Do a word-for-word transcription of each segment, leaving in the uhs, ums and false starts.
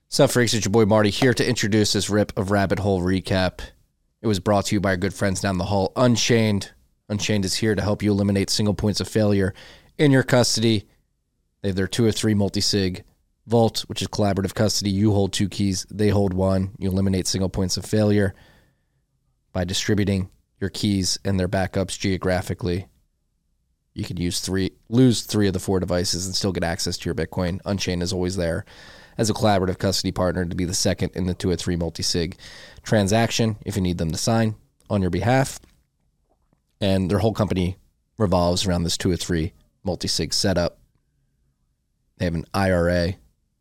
Sup, freaks? It's your boy Marty here to introduce this rip of Rabbit Hole Recap. It was brought to you by our good friends down the hall, Unchained. Unchained is here to help you eliminate single points of failure in your custody. They have their two or three multi-sig vault, which is collaborative custody. You hold two keys, they hold one. You eliminate single points of failure by distributing your keys and their backups geographically. You could use three, lose three of the four devices and still get access to your Bitcoin. Unchained is always there as a collaborative custody partner to be the second in the two or three multi-sig transaction if you need them to sign on your behalf. And their whole company revolves around this two or three multi-sig setup. They have an I R A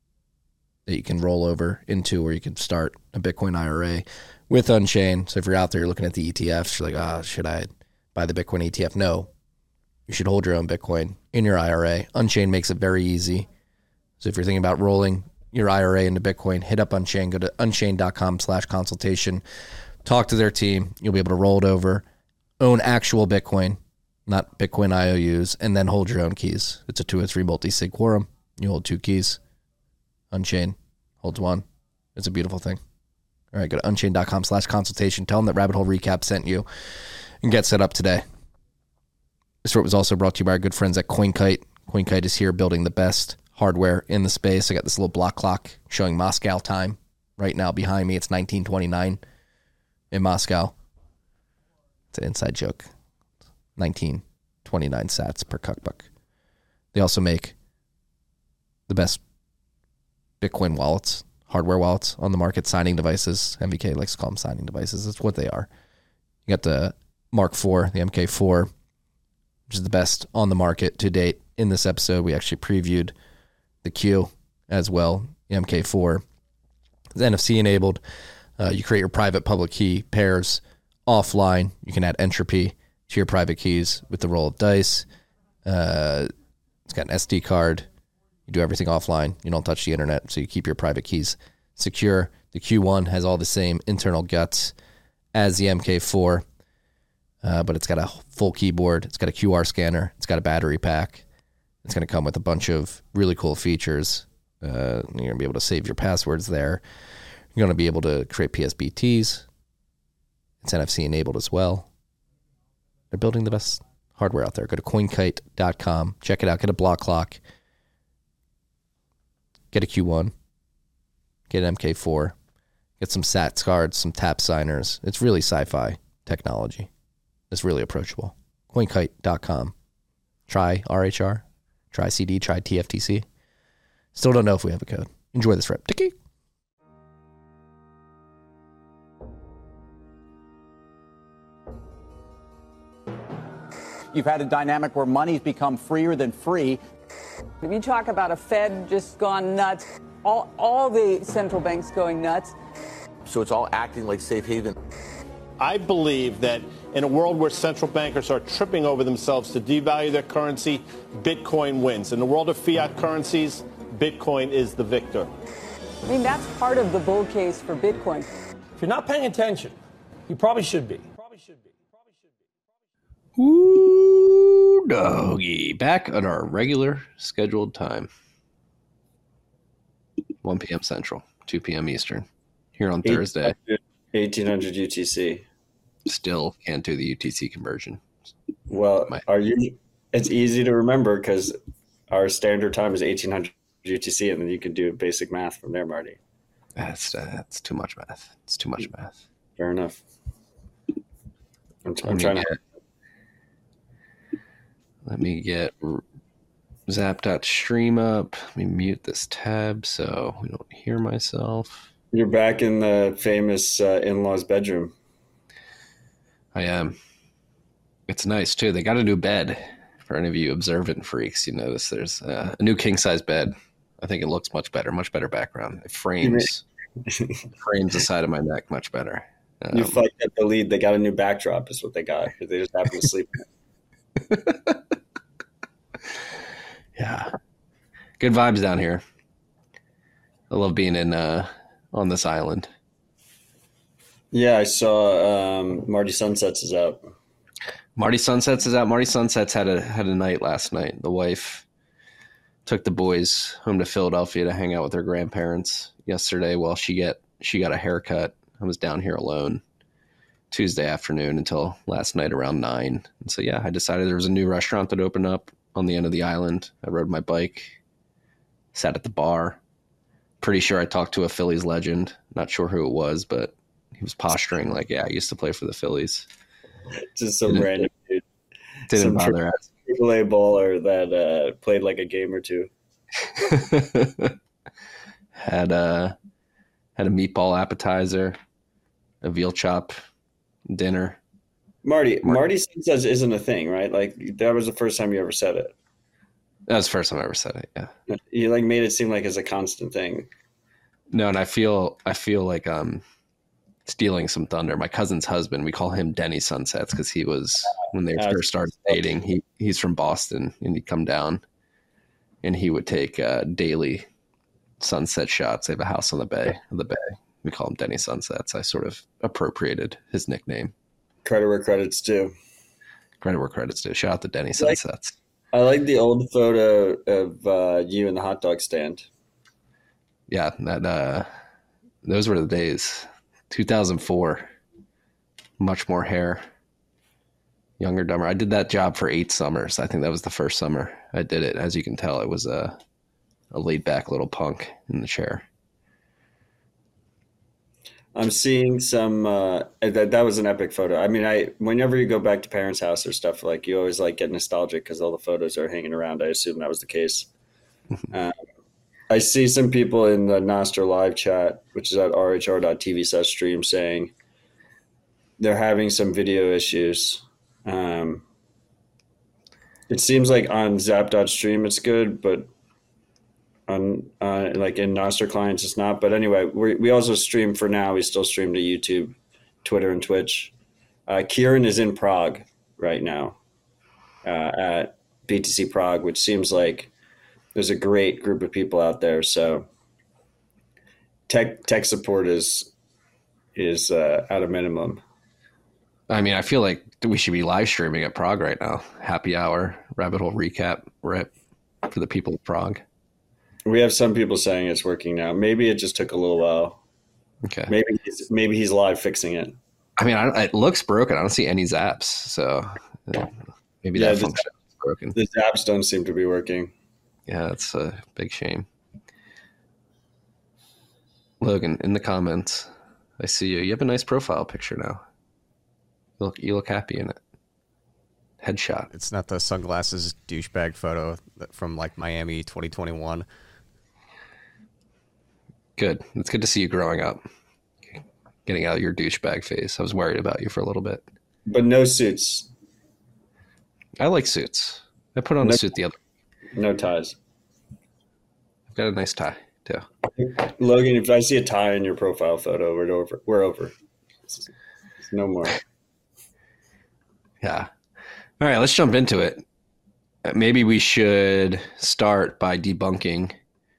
that you can roll over into, or you can start a Bitcoin I R A with Unchained. So if you're out there, you're looking at the E T Fs, you're like, ah, oh, should I buy the Bitcoin E T F? No. You should hold your own Bitcoin in your I R A. Unchained makes it very easy. So if you're thinking about rolling your I R A into Bitcoin, hit up Unchained. Go to unchained.com slash consultation. Talk to their team. You'll be able to roll it over, own actual Bitcoin, not Bitcoin I O Us, and then hold your own keys. It's a two or three multi-sig quorum. You hold two keys. Unchained holds one. It's a beautiful thing. All right, go to unchained.com slash consultation. Tell them that Rabbit Hole Recap sent you and get set up today. This report was also brought to you by our good friends at CoinKite. CoinKite is here building the best hardware in the space. I got this little block clock showing Moscow time right now behind me. It's nineteen twenty-nine in Moscow. It's an inside joke. nineteen twenty-nine sats per cuck buck. They also make the best Bitcoin wallets, hardware wallets on the market, signing devices. M V K likes to call them signing devices. That's what they are. You got the Mark four, the M K four, which is the best on the market to date. In this episode, we actually previewed the Q as well. The M K four is N F C enabled. Uh, you create your private public key pairs offline. You can add entropy to your private keys with the roll of dice. Uh, it's got an S D card. You do everything offline. You don't touch the internet, so you keep your private keys secure. The Q one has all the same internal guts as the M K four, uh, but it's got a full keyboard. It's got a Q R scanner. It's got a battery pack. It's going to come with a bunch of really cool features. Uh, you're going to be able to save your passwords there. You're going to be able to create P S B Ts. It's N F C enabled as well. They're building the best hardware out there. Go to coinkite dot com. Check it out. Get a block clock. Get a Q one. Get an M K four. Get some sats cards, some tap signers. It's really sci-fi technology. It's really approachable. coinkite dot com. Try R H R. Try C D. Try T F T C. Still don't know if we have a code. Enjoy this rip. Tiki. You've had a dynamic where money's become freer than free. If you talk about a Fed just gone nuts, all, all the central banks going nuts. So it's all acting like safe haven. I believe that in a world where central bankers are tripping over themselves to devalue their currency, Bitcoin wins. In the world of fiat currencies, Bitcoin is the victor. I mean, that's part of the bull case for Bitcoin. If you're not paying attention, you probably should be. Probably should be. Probably should be. Ooh, doggy. Back at our regular scheduled time. one p.m. Central, two p.m. Eastern. Here on Thursday. eighteen hundred U T C. Still can't do the U T C conversion. Well, My- are you? It's easy to remember because our standard time is eighteen hundred U T C, and then you can do basic math from there, Marty. That's uh, that's too much math. It's too much math. Fair enough. I'm, Let I'm me trying get, to. Let me get Zap.stream up. Let me mute this tab so we don't hear myself. You're back in the famous uh, in-laws bedroom. I am. It's nice too. They got a new bed. For any of you observant freaks, you notice there's uh, a new king-size bed. I think it looks much better, much better background. It frames frames the side of my neck much better. Um, You fight at the lead. They got a new backdrop is what they got. They just happen to sleep. Yeah. Good vibes down here. I love being in uh, on this island. Yeah, I saw um, Marty Sunsets is out. Marty Sunsets is out. Marty Sunsets had a had a night last night. The wife took the boys home to Philadelphia to hang out with their grandparents. yesterday while she get she got a haircut. I was down here alone Tuesday afternoon until last night around nine. And so, yeah, I decided there was a new restaurant that opened up on the end of the island. I rode my bike, sat at the bar. Pretty sure I talked to a Phillies legend. Not sure who it was, but he was posturing like, yeah, I used to play for the Phillies. Just some Didn't, random dude. Didn't some bother us. triple A baller that uh, played like a game or two. had a had a meatball appetizer, a veal chop dinner. Marty, Marty says isn't a thing, right? Like that was the first time you ever said it. That was the first time I ever said it. Yeah. You like made it seem like it's a constant thing. No, and I feel I feel like um stealing some thunder. My cousin's husband, we call him Denny Sunsets because he was when they That's first started dating. He he's from Boston, and he'd come down, and he would take uh, daily sunset shots. They have a house on the bay. On the bay, we call him Denny Sunsets. I sort of appropriated his nickname. Credit where credit's due. Credit where credit's due. Shout out to Denny Sunsets. I like the old photo of uh, you in the hot dog stand. Yeah, that uh, those were the days. two thousand four, much more hair, younger, dumber. I did that job for eight summers. I think that was the first summer I did it. As you can tell, it was a, a laid back little punk in the chair. I'm seeing some. Uh, that that was an epic photo. I mean, I whenever you go back to parents' house or stuff, like you always like get nostalgic because all the photos are hanging around. I assume that was the case. um, I see some people in the Nostr live chat, which is at r h r dot t v slash stream, saying they're having some video issues. Um, it seems like on zap dot stream it's good, but on uh, like in Nostr clients it's not. But anyway, we we also stream for now. We still stream to YouTube, Twitter, and Twitch. Uh, Kieran is in Prague right now uh, at B T C Prague, which seems like there's a great group of people out there. So tech tech support is is uh, at a minimum. I mean, I feel like we should be live streaming at Prague right now. Happy hour, rabbit hole recap, rip for the people of Prague. We have some people saying it's working now. Maybe it just took a little while. Okay. Maybe he's, maybe he's live fixing it. I mean, I, it looks broken. I don't see any zaps, so uh, maybe Yeah, that the- function is broken. The apps don't seem to be working. Yeah, that's a big shame. Logan, in the comments, I see you. You have a nice profile picture now. You look, you look happy in it. Headshot. It's not the sunglasses douchebag photo that- from like Miami twenty twenty-one. Good. It's good to see you growing up. Getting out of your douchebag phase. I was worried about you for a little bit. But no suits, I like suits. I put on a No- suit the other. no ties. I've got a nice tie too. Logan, if I see a tie in your profile photo, we're over. We're over. It's no more. Yeah. All right, let's jump into it. Uh, Maybe we should start by debunking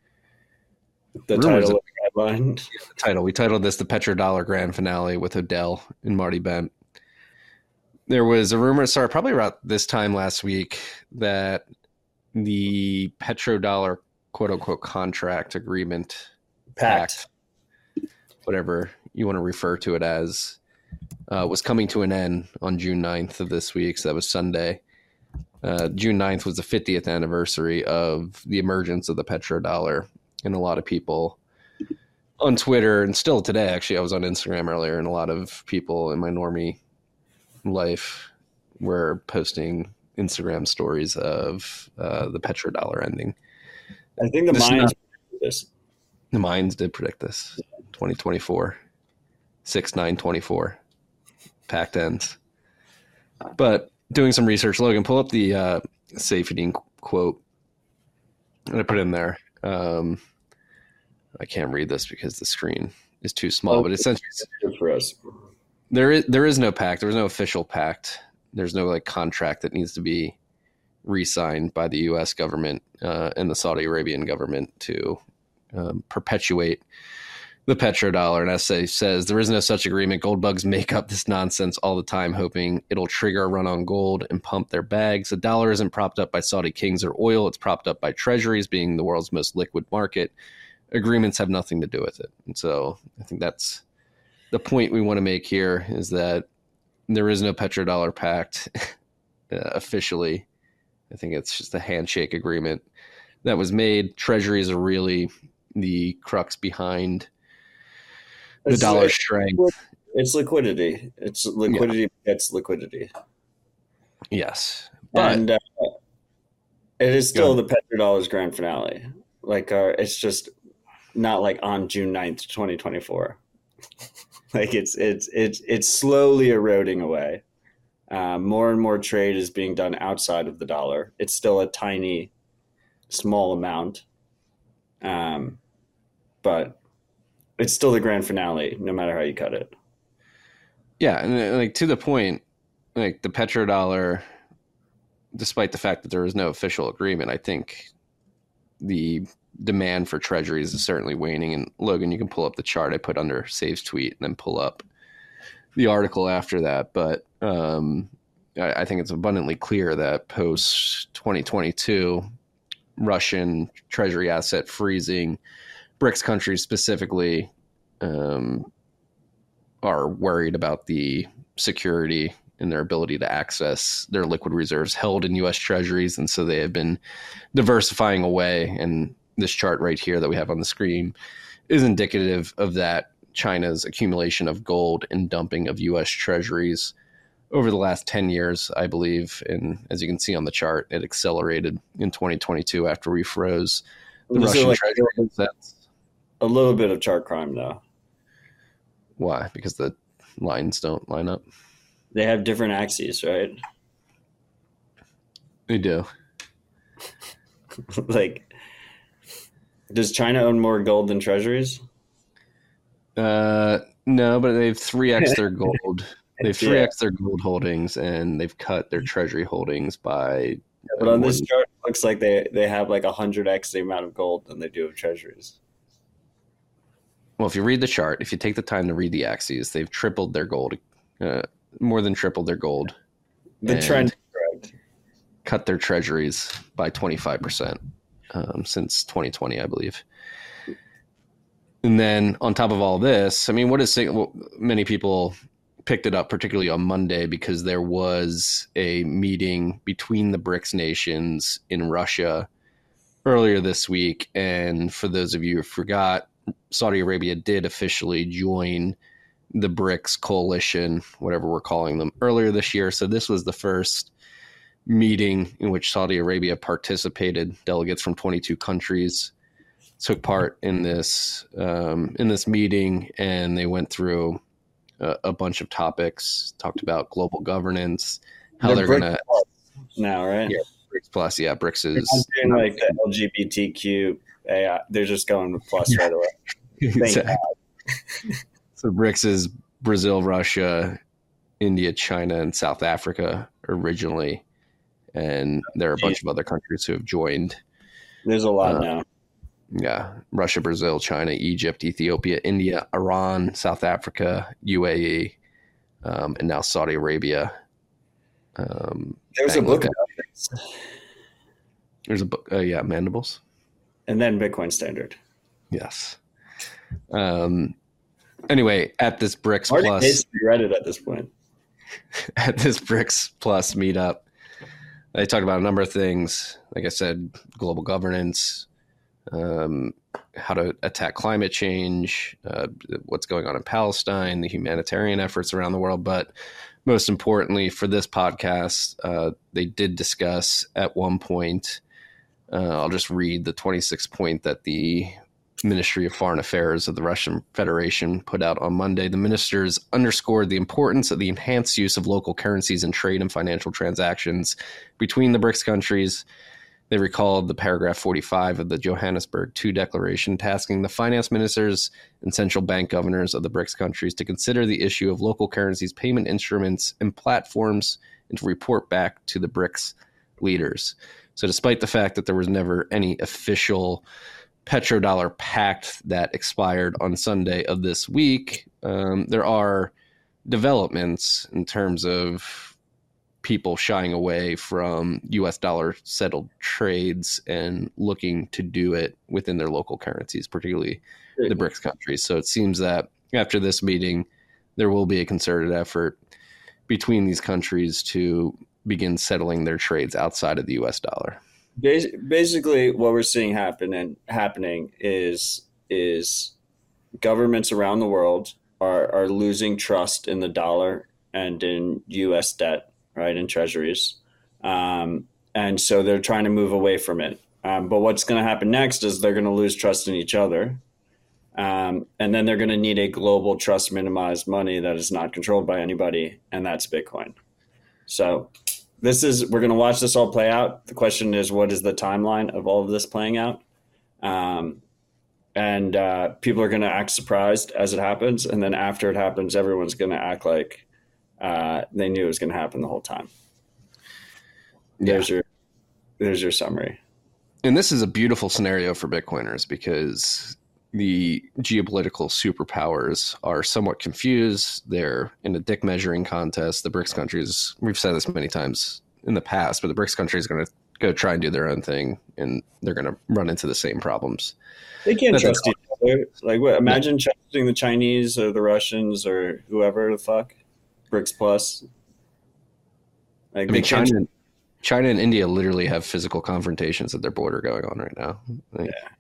The Rumors title of- of the headline. the title. We titled this the Petrodollar Grand Finale with Odell and Marty Bent. There was a rumor started probably around this time last week that the petrodollar quote unquote contract agreement, Pact. whatever you want to refer to it as, uh, was coming to an end on June ninth of this week. So that was Sunday. Uh, June ninth was the fiftieth anniversary of the emergence of the petrodollar. And a lot of people on Twitter, and still today, actually, I was on Instagram earlier, and a lot of people in my normie life were posting Instagram stories of uh, the petrodollar ending. I think the This is Mayans not- predicted this. The Mayans did predict this. twenty twenty-four, six nine twenty-four, pact ends. But doing some research, Logan, pull up the uh, Saifedean quote that I put in there. Um, I can't read this because the screen is too small, Oh, but essentially Good for us. there is there is no pact. There's no official pact. There's no like contract that needs to be re-signed by the U S government uh, and the Saudi Arabian government to um, perpetuate the petrodollar. And as they says, there is no such agreement. Gold bugs make up this nonsense all the time, hoping it'll trigger a run on gold and pump their bags. The dollar isn't propped up by Saudi kings or oil. It's propped up by treasuries, being the world's most liquid market. agreements have nothing to do with it. And so I think that's the point we want to make here, is that there is no petrodollar pact uh, officially. I think it's just a handshake agreement that was made. Treasuries are really the crux behind the It's, dollar's it's, strength. It's liquidity. It's liquidity yeah. gets liquidity. Yes. But and uh, it is still the petrodollar's grand finale. Like, uh, it's just not like on June ninth, twenty twenty-four. Like it's it's it's it's slowly eroding away. Uh, more and more trade is being done outside of the dollar. It's still a tiny, small amount, um, but it's still the grand finale, no matter how you cut it. Yeah, and like to the point, like the petrodollar, despite the fact that there is no official agreement, I think the demand for treasuries is certainly waning. And Logan, you can pull up the chart I put under Save's tweet and then pull up the article after that. But um, I, I think it's abundantly clear that post twenty twenty-two, Russian treasury asset freezing, BRICS countries specifically um, are worried about the security and their ability to access their liquid reserves held in U S treasuries. And so they have been diversifying away. And this chart right here that we have on the screen is indicative of that. China's accumulation of gold and dumping of U S treasuries over the last ten years, I believe. And as you can see on the chart, it accelerated in twenty twenty-two after we froze the Russian like treasury assets. A little bit of chart crime, though. Why? Because the lines don't line up. They have different axes, right? They do. Like, does China own more gold than treasuries? Uh, no, but they've three x their gold. They've three x Yeah. their gold holdings, and they've cut their treasury holdings by. But uh, on more this than- chart, it looks like they, they have like one hundred x the amount of gold than they do of treasuries. Well, if you read the chart, if you take the time to read the axes, they've tripled their gold, uh, more than tripled their gold. The and trend is correct. cut their treasuries by twenty-five percent um, since twenty twenty, I believe. And then on top of all this, I mean, what is well, many people picked it up, particularly on Monday, because there was a meeting between the BRICS nations in Russia earlier this week. And for those of you who forgot, Saudi Arabia did officially join the BRICS coalition, whatever we're calling them, earlier this year. So this was the first meeting in which Saudi Arabia participated. Delegates from twenty-two countries took part in this um, in this meeting, and they went through a, a bunch of topics. Talked about global governance, how they're, they're going to now, right? Yeah, BRICS Plus, yeah, BRICS is they're not doing like the L G B T Q. A I, they're just going with plus right away. Exactly. So BRICS is Brazil, Russia, India, China, and South Africa originally, and there are a bunch of other countries who have joined. There's a lot uh, now. Yeah, Russia, Brazil, China, Egypt, Ethiopia, India, Iran, South Africa, U A E, um, and now Saudi Arabia. Um, There's a book Bangladesh. about this. There's a book. Uh, yeah, Mandibles. And then Bitcoin Standard. Yes. Um. Anyway, at this BRICS Marty Plus, hates to be Reddit at this point. at this BRICS Plus meetup, they talked about a number of things. Like I said, global governance, um, how to attack climate change, uh, what's going on in Palestine, the humanitarian efforts around the world. But most importantly, for this podcast, uh, they did discuss at one point. Uh, I'll just read the twenty-sixth point that the Ministry of Foreign Affairs of the Russian Federation put out on Monday. The ministers underscored the importance of the enhanced use of local currencies in trade and financial transactions between the BRICS countries. They recalled the paragraph forty-five of the Johannesburg two Declaration, tasking the finance ministers and central bank governors of the BRICS countries to consider the issue of local currencies, payment instruments, and platforms, and to report back to the BRICS leaders. So despite the fact that there was never any official petrodollar pact that expired on Sunday of this week, um, there are developments in terms of people shying away from U S dollar settled trades and looking to do it within their local currencies, particularly the BRICS countries. So it seems that after this meeting, there will be a concerted effort between these countries to begin settling their trades outside of the U S dollar. Basically, what we're seeing happen and happening is is governments around the world are, are losing trust in the dollar and in U S debt, right, in treasuries. Um, and so they're trying to move away from it. Um, but what's going to happen next is they're going to lose trust in each other. Um, and then they're going to need a global trust minimized money that is not controlled by anybody, and that's Bitcoin. So this is, we're going to watch this all play out. The question is, what is the timeline of all of this playing out? Um, and uh, people are going to act surprised as it happens. And then after it happens, everyone's going to act like uh, they knew it was going to happen the whole time. Yeah. There's your, there's your summary. And this is a beautiful scenario for Bitcoiners because the geopolitical superpowers are somewhat confused. They're in a dick measuring contest. The BRICS countries, we've said this many times in the past, but the BRICS countries are going to go try and do their own thing, and they're going to run into the same problems. They can't That's trust each other. Like, what? Imagine yeah. trusting the Chinese or the Russians or whoever the fuck. BRICS Plus. Like, I mean, China, China and India literally have physical confrontations at their border going on right now. Like, yeah.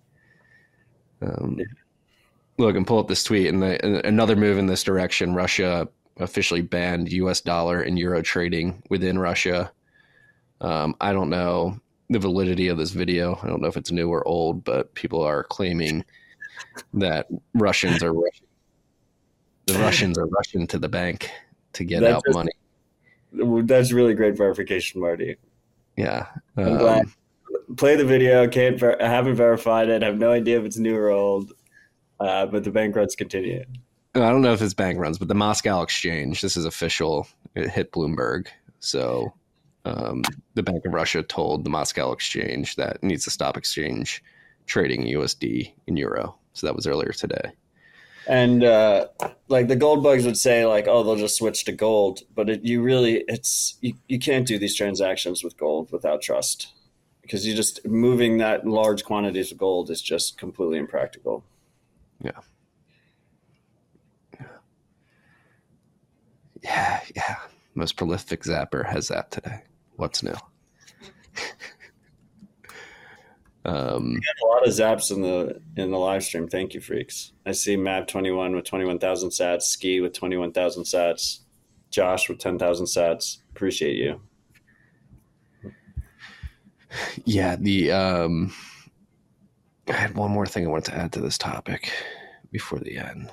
Um, look, and pull up this tweet. And another move in this direction, Russia officially banned U S dollar and euro trading within Russia. Um, I don't know the validity of this video. I don't know if it's new or old, but people are claiming that Russians are Russian. The Russians are rushing to the bank to get that's out just, money. That's really great verification, Marty. Yeah. I'm um, glad. Play the video. Can't ver- I haven't verified it. I have no idea if it's new or old. Uh, but the bank runs continue. I don't know if it's bank runs, but the Moscow Exchange, this is official. It hit Bloomberg. So um, the Bank of Russia told the Moscow Exchange that it needs to stop exchange trading U S D in euro. So that was earlier today. And uh, like the gold bugs would say, like, oh, they'll just switch to gold. But it, you really, it's you, you can't do these transactions with gold without trust. Because you just moving that large quantities of gold is just completely impractical. Yeah. Yeah, yeah. Most prolific zapper has that today. What's new? um, we got a lot of zaps in the in the live stream. Thank you, freaks. I see Map twenty-one with twenty-one thousand sats, Ski with twenty-one thousand sats, Josh with ten thousand sats. Appreciate you. Yeah, the um, I had one more thing I wanted to add to this topic before the end,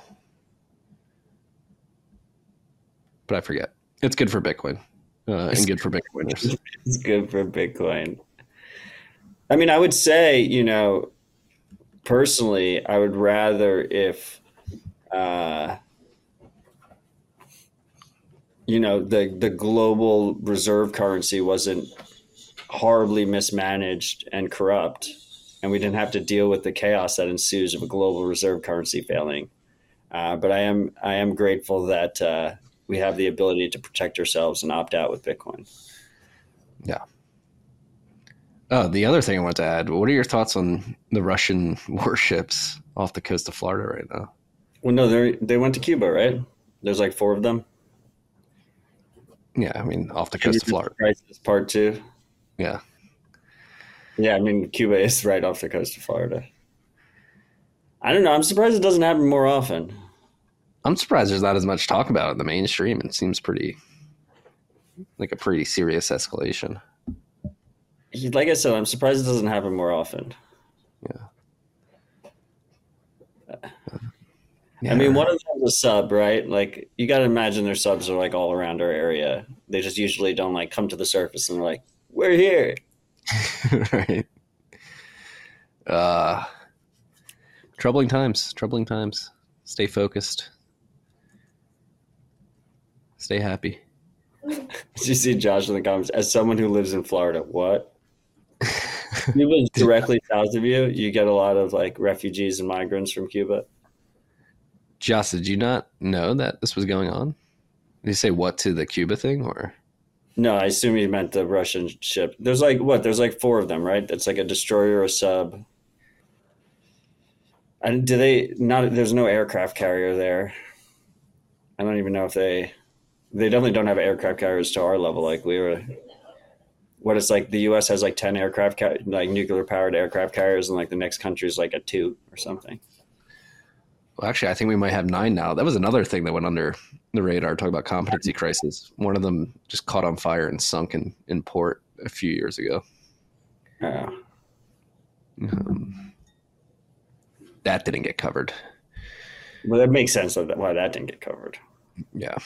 but I forget. It's good for Bitcoin uh, and good for Bitcoiners. It's good for Bitcoin. I mean, I would say, you know, personally, I would rather if, uh, you know, the the global reserve currency wasn't horribly mismanaged and corrupt, and we didn't have to deal with the chaos that ensues of a global reserve currency failing. Uh, but I am I am grateful that uh, we have the ability to protect ourselves and opt out with Bitcoin. Yeah. Oh, the other thing I want to add, what are your thoughts on the Russian warships off the coast of Florida right now? Well, no, they they went to Cuba, right? There's like four of them. Yeah, I mean, off the coast of Florida. Crisis part two. Yeah. Yeah, I mean, Cuba is right off the coast of Florida. I don't know. I'm surprised it doesn't happen more often. I'm surprised there's not as much talk about it in the mainstream. It seems pretty, like a pretty serious escalation. Like I said, I'm surprised it doesn't happen more often. Yeah. Yeah. I mean, one of them is a sub, right? Like, you got to imagine their subs are like all around our area. They just usually don't like come to the surface and they're like, we're here. Right. Uh, troubling times. Troubling times. Stay focused. Stay happy. Did you see Josh in the comments? As someone who lives in Florida, what? Cuba's directly south of you. You get a lot of like refugees and migrants from Cuba. Josh, did you not know that this was going on? Did you say what to the Cuba thing, or? No, I assume he meant the Russian ship. There's like what? There's like four of them, right? That's like a destroyer, a sub. And do they not? There's no aircraft carrier there. I don't even know if they. They definitely don't have aircraft carriers to our level. Like we were. What it's like, the U S has like ten aircraft, like nuclear powered aircraft carriers, and like the next country is like a two or something. Well, actually, I think we might have nine now. That was another thing that went under the radar. Talk about competency crisis. One of them just caught on fire and sunk in, in port a few years ago. Yeah. Um, that didn't get covered. Well, that makes sense of why that didn't get covered. Yeah.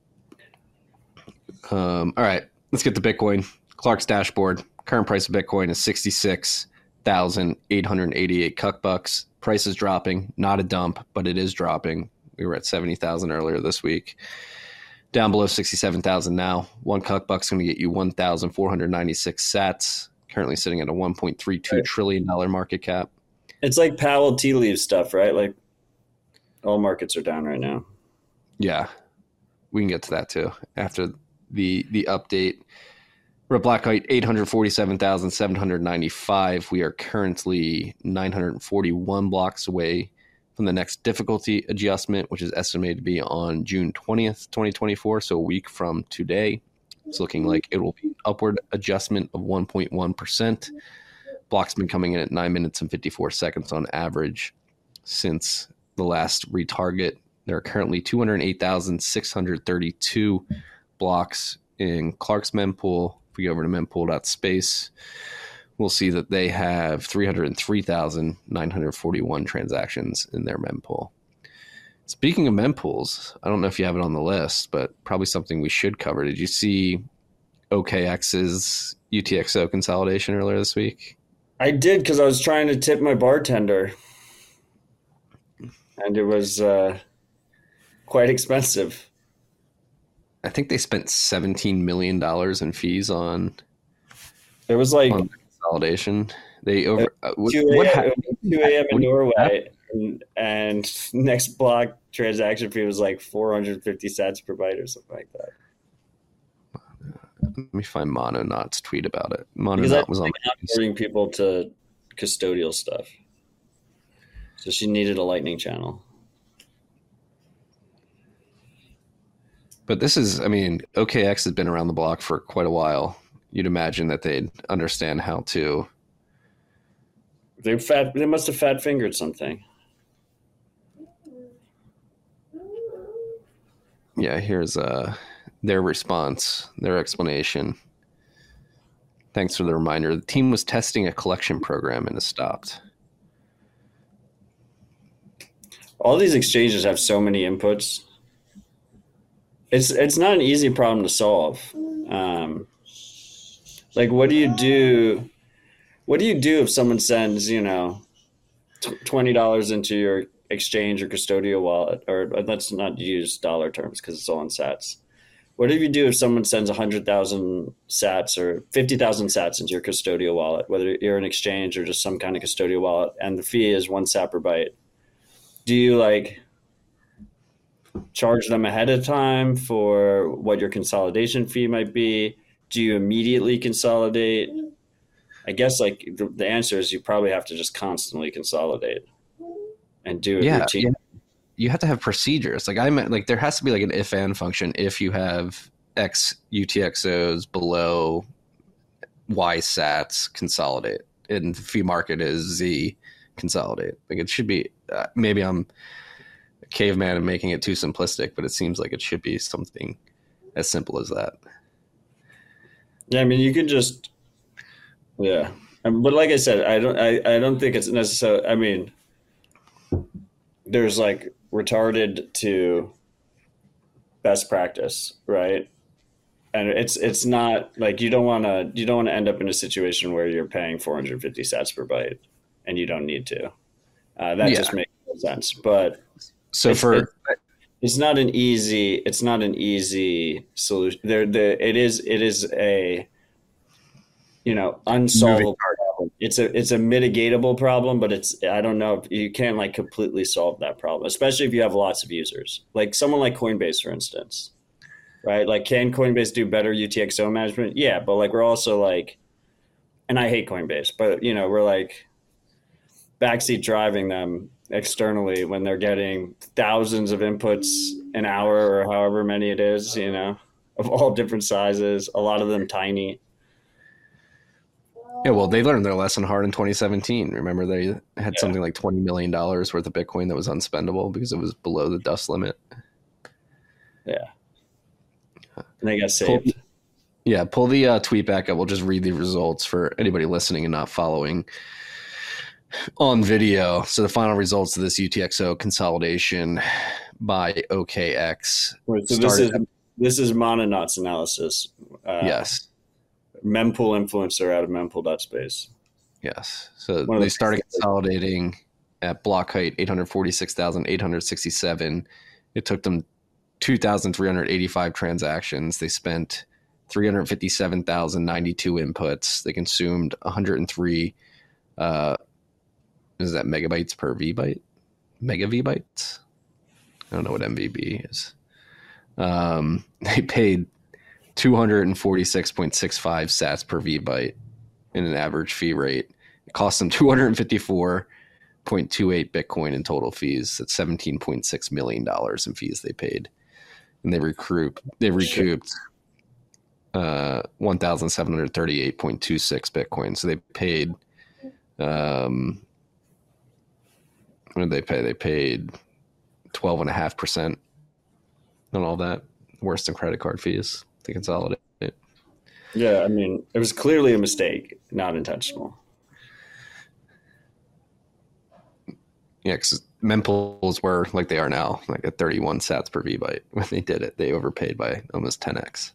Um, all right, let's get to Bitcoin. Clark's dashboard. Current price of Bitcoin is sixty-six thousand eight hundred eighty-eight cuck bucks. Price is dropping. Not a dump, but it is dropping. We were at seventy thousand earlier this week. Down below sixty-seven thousand now. One cuck buck's going to get you one thousand four hundred ninety-six sats. Currently sitting at a one point three two trillion dollars market cap. It's like Powell tea leaf stuff, right? Like all markets are down right now. Yeah, we can get to that too after the the update. We're at Black Kite, eight hundred forty-seven thousand seven hundred ninety-five. We are currently nine hundred forty-one blocks away from the next difficulty adjustment, which is estimated to be on June twentieth, twenty twenty-four, so a week from today. It's looking like it will be an upward adjustment of one point one percent. Blocks been coming in at nine minutes and fifty-four seconds on average since the last retarget. There are currently two hundred eight thousand six hundred thirty-two blocks in Clark's mempool. If we go over to mempool dot space, we'll see that they have three hundred three thousand nine hundred forty-one transactions in their mempool. Speaking of mempools, I don't know if you have it on the list, but probably something we should cover. Did you see O K X's U T X O consolidation earlier this week? I did, because I was trying to tip my bartender, and it was uh, quite expensive. I think they spent seventeen million dollars in fees on. It was like on consolidation. They over uh, what, two what a.m. happened? two a.m. in Norway, and, and next block transaction fee was like four hundred fifty cents per byte or something like that. Let me find Mononot's tweet about it. Mononot Because I was on. onboarding people to custodial stuff, so she needed a Lightning channel. But this is, I mean, O K X has been around the block for quite a while. You'd imagine that they'd understand how to. They fat. They must have fat fingered something. Yeah, here's uh, their response, their explanation. Thanks for the reminder. The team was testing a collection program and has stopped. All these exchanges have so many inputs. It's it's not an easy problem to solve. Um, like, what do you do? What do you do if someone sends, you know, twenty dollars into your exchange or custodial wallet? Or let's not use dollar terms because it's all in sats. What do you do if someone sends one hundred thousand sats or fifty thousand sats into your custodial wallet, whether you're an exchange or just some kind of custodial wallet, and the fee is one sat per byte? Do you, like, charge them ahead of time for what your consolidation fee might be? Do you immediately consolidate? I guess, like, the, the answer is you probably have to just constantly consolidate and do it Yeah, routine. yeah. You have to have procedures. Like I meant, like there has to be like an if and function. If you have X U T X Os below Y sats, consolidate. And the fee market is Z, consolidate. Like it should be. Uh, maybe I'm a caveman and making it too simplistic, but it seems like it should be something as simple as that. Yeah, I mean, you can just, yeah. Um, but like I said, I don't, I, I don't think it's necessarily. I mean, there's like retarded to best practice, right? And it's it's not like you don't want to you don't want to end up in a situation where you're paying four hundred fifty sats per byte and you don't need to. Uh, that Yeah. just makes no sense. But So it's, for it, it's not an easy it's not an easy solution. There, the it is it is a you know unsolvable problem. It's a it's a mitigatable problem, but it's I don't know if you can't like completely solve that problem, especially if you have lots of users. Like someone like Coinbase, for instance. right? Like, can Coinbase do better U T X O management? Yeah, but like we're also like, and I hate Coinbase, but you know, we're like backseat driving them externally when they're getting thousands of inputs an hour or however many it is, you know, of all different sizes, a lot of them tiny. Yeah, well, they learned their lesson hard in twenty seventeen. Remember, they had Yeah. something like twenty million dollars worth of Bitcoin that was unspendable because it was below the dust limit. Yeah. And they got saved. Pull, yeah, pull the uh, tweet back up. We'll just read the results for anybody listening and not following on video. So the final results of this U T X O consolidation by O K X. Right, so this is this is Mononauts analysis. Uh, yes. Mempool influencer out of mempool.space. Yes. So One of they the started things- consolidating at block height eight hundred forty-six thousand eight hundred sixty-seven. It took them two thousand three hundred eighty-five transactions. They spent three hundred fifty-seven thousand ninety-two inputs. They consumed one hundred three uh is that megabytes per V byte? Mega V bytes? I don't know what M V B is. Um, they paid two hundred forty-six point six five sats per V byte in an average fee rate. It cost them two hundred fifty-four point two eight Bitcoin in total fees. That's seventeen point six million dollars in fees they paid. And they recouped they recouped uh, one thousand seven hundred thirty-eight point two six Bitcoin. So they paid um what did they pay? They paid twelve and a half percent on all that. Worse than credit card fees to consolidate. Yeah, I mean, it was clearly a mistake, not intentional. Yeah, because mempools were like they are now, like at thirty-one sats per V byte. When they did it, they overpaid by almost ten x.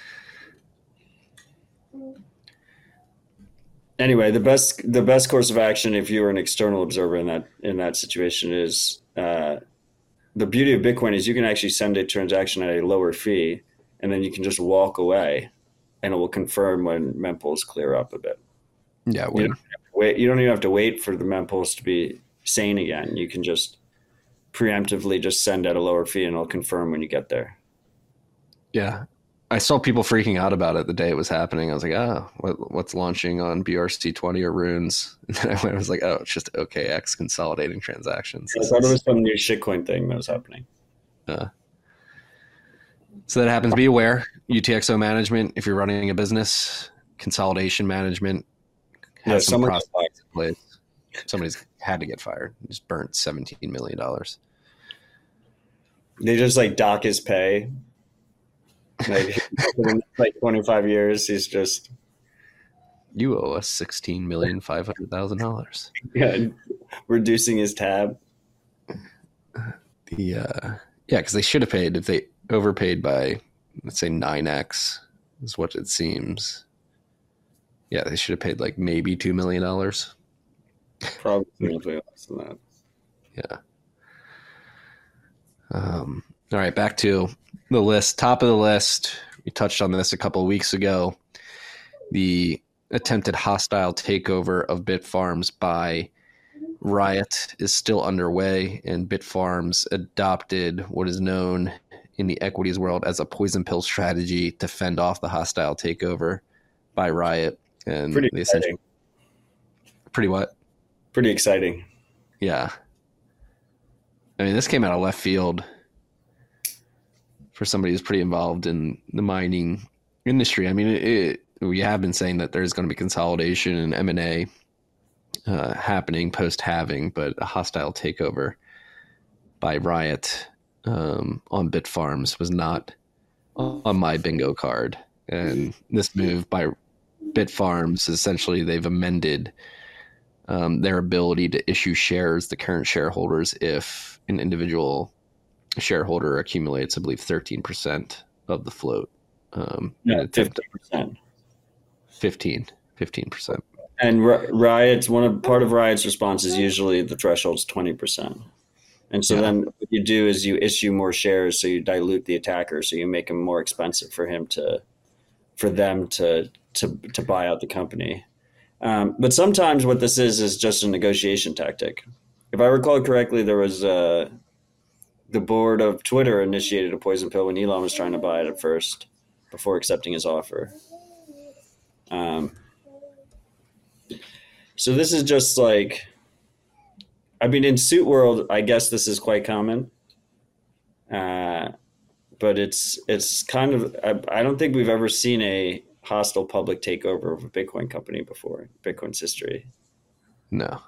Anyway, the best the best course of action if you were an external observer in that in that situation is uh, the beauty of Bitcoin is you can actually send a transaction at a lower fee, and then you can just walk away, and it will confirm when mempools clear up a bit. Yeah, You when, don't, have to wait, you don't even have to wait for the mempools to be sane again. You can just preemptively just send at a lower fee, and it'll confirm when you get there. yeah. I saw people freaking out about it the day it was happening. I was like, oh, what, what's launching on B R C twenty or Runes? And then I went, I was like, oh, it's just O K X consolidating transactions. I thought it was some new shitcoin thing that was happening. Uh, so that happens. Be aware. U T X O management, if you're running a business, consolidation management has Yeah, some someone process got in place. Somebody's had to get fired. Just burnt seventeen million dollars. They just like dock his pay. Like, like twenty-five years, he's just You owe us sixteen million five hundred thousand dollars. yeah, reducing his tab. The uh, yeah, because they should have paid if they overpaid by let's say nine x is what it seems. Yeah, they should have paid like maybe two million dollars. Probably significantly less than that. Yeah. Um. All right, back to the list. Top of the list. We touched on this a couple of weeks ago. The attempted hostile takeover of Bitfarms by Riot is still underway, and Bitfarms adopted what is known in the equities world as a poison pill strategy to fend off the hostile takeover by Riot. And Pretty they exciting. pretty what? Pretty exciting. Yeah. I mean, this came out of left field for somebody who's pretty involved in the mining industry. I mean, it, it, we have been saying that there's going to be consolidation and M and A uh, happening post-halving, but a hostile takeover by Riot um, on Bitfarms was not on my bingo card. And this move by Bitfarms, essentially they've amended um, their ability to issue shares to current shareholders if an individual shareholder accumulates, I believe, thirteen percent of the float. Um, Yeah, fifty percent. fifteen, fifteen percent. And Riot's one of part of Riot's response is usually the threshold's twenty percent. And so Yeah. then what you do is you issue more shares, so you dilute the attacker, so you make him more expensive for him to, for them to to to buy out the company. Um, but sometimes what this is is just a negotiation tactic. If I recall correctly, there was a the board of Twitter initiated a poison pill when Elon was trying to buy it at first before accepting his offer. Um, so this is just like, I mean, in suit world, I guess this is quite common. Uh, but it's, it's kind of, I, I don't think we've ever seen a hostile public takeover of a Bitcoin company before, Bitcoin's history. No.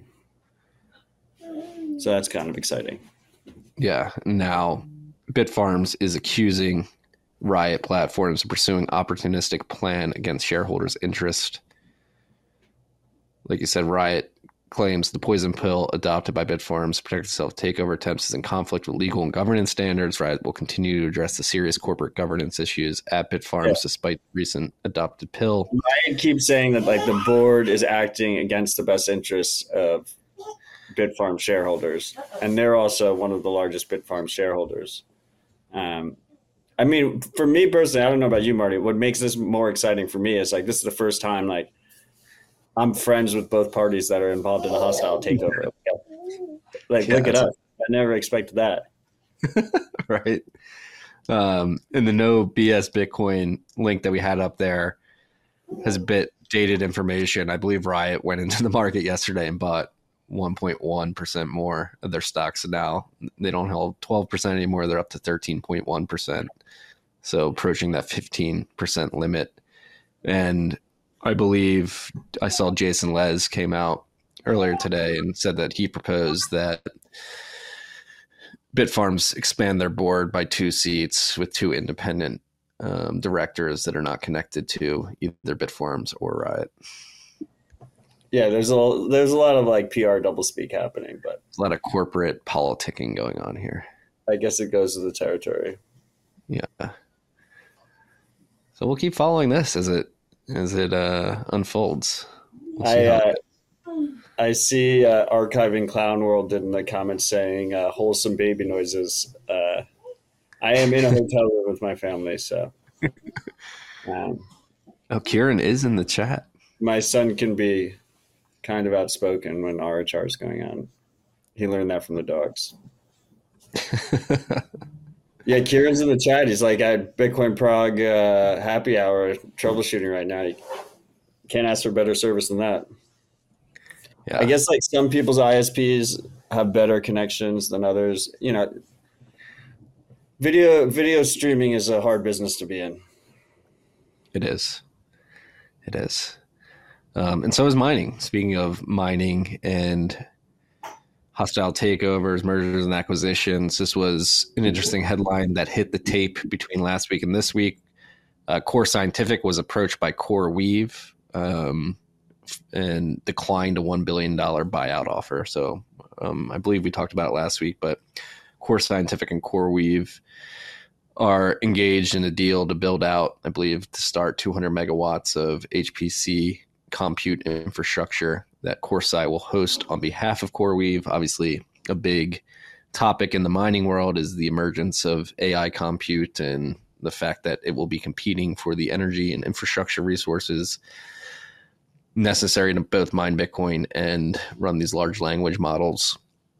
So that's kind of exciting. Yeah. Now, Bitfarms is accusing Riot Platforms of pursuing opportunistic plan against shareholders' interest. Like you said, Riot claims the poison pill adopted by Bitfarms to protect itself takeover attempts is in conflict with legal and governance standards. Riot will continue to address the serious corporate governance issues at Bitfarms yeah. despite recent adopted pill. Riot keeps saying that like the board is acting against the best interests of Bitfarms shareholders, and they're also one of the largest Bitfarms shareholders. Um, I mean, for me personally, I don't know about you, Marty, what makes this more exciting for me is like this is the first time like I'm friends with both parties that are involved in a hostile takeover. Like, yeah, look it up. I never expected that. Right. Um, and the no B S Bitcoin link that we had up there has a bit dated information. I believe Riot went into the market yesterday and bought one point one percent more of their stocks. So now they don't hold twelve percent anymore. They're up to thirteen point one percent. So approaching that fifteen percent limit. And I believe I saw Jason Les came out earlier today and said that he proposed that Bitfarms expand their board by two seats with two independent um, directors that are not connected to either Bitfarms or Riot. Yeah, there's a there's a lot of like P R doublespeak happening, but a lot of corporate politicking going on here. I guess it goes to the territory. Yeah. So we'll keep following this as it as it uh, unfolds. We'll I uh, I see uh, Archiving Clown World in the comments saying uh, wholesome baby noises. Uh, I am in a hotel room with my family, so. Um, oh, Kieran is in the chat. My son can be kind of outspoken when R H R is going on. He learned that from the dogs. Yeah, Kieran's in the chat. He's like, at Bitcoin Prague uh, happy hour troubleshooting right now. You can't ask for better service than that. Yeah. I guess like some people's I S Ps have better connections than others. You know, video video streaming is a hard business to be in. It is. It is. Um, and so is mining. Speaking of mining and hostile takeovers, mergers and acquisitions, this was an interesting headline that hit the tape between last week and this week. Uh, Core Scientific was approached by CoreWeave um, and declined a one billion dollars buyout offer. So um, I believe we talked about it last week, but Core Scientific and CoreWeave are engaged in a deal to build out, I believe, to start two hundred megawatts of H P C compute infrastructure that CoreSci will host on behalf of CoreWeave. Obviously, a big topic in the mining world is the emergence of A I compute and the fact that it will be competing for the energy and infrastructure resources necessary to both mine Bitcoin and run these large language models.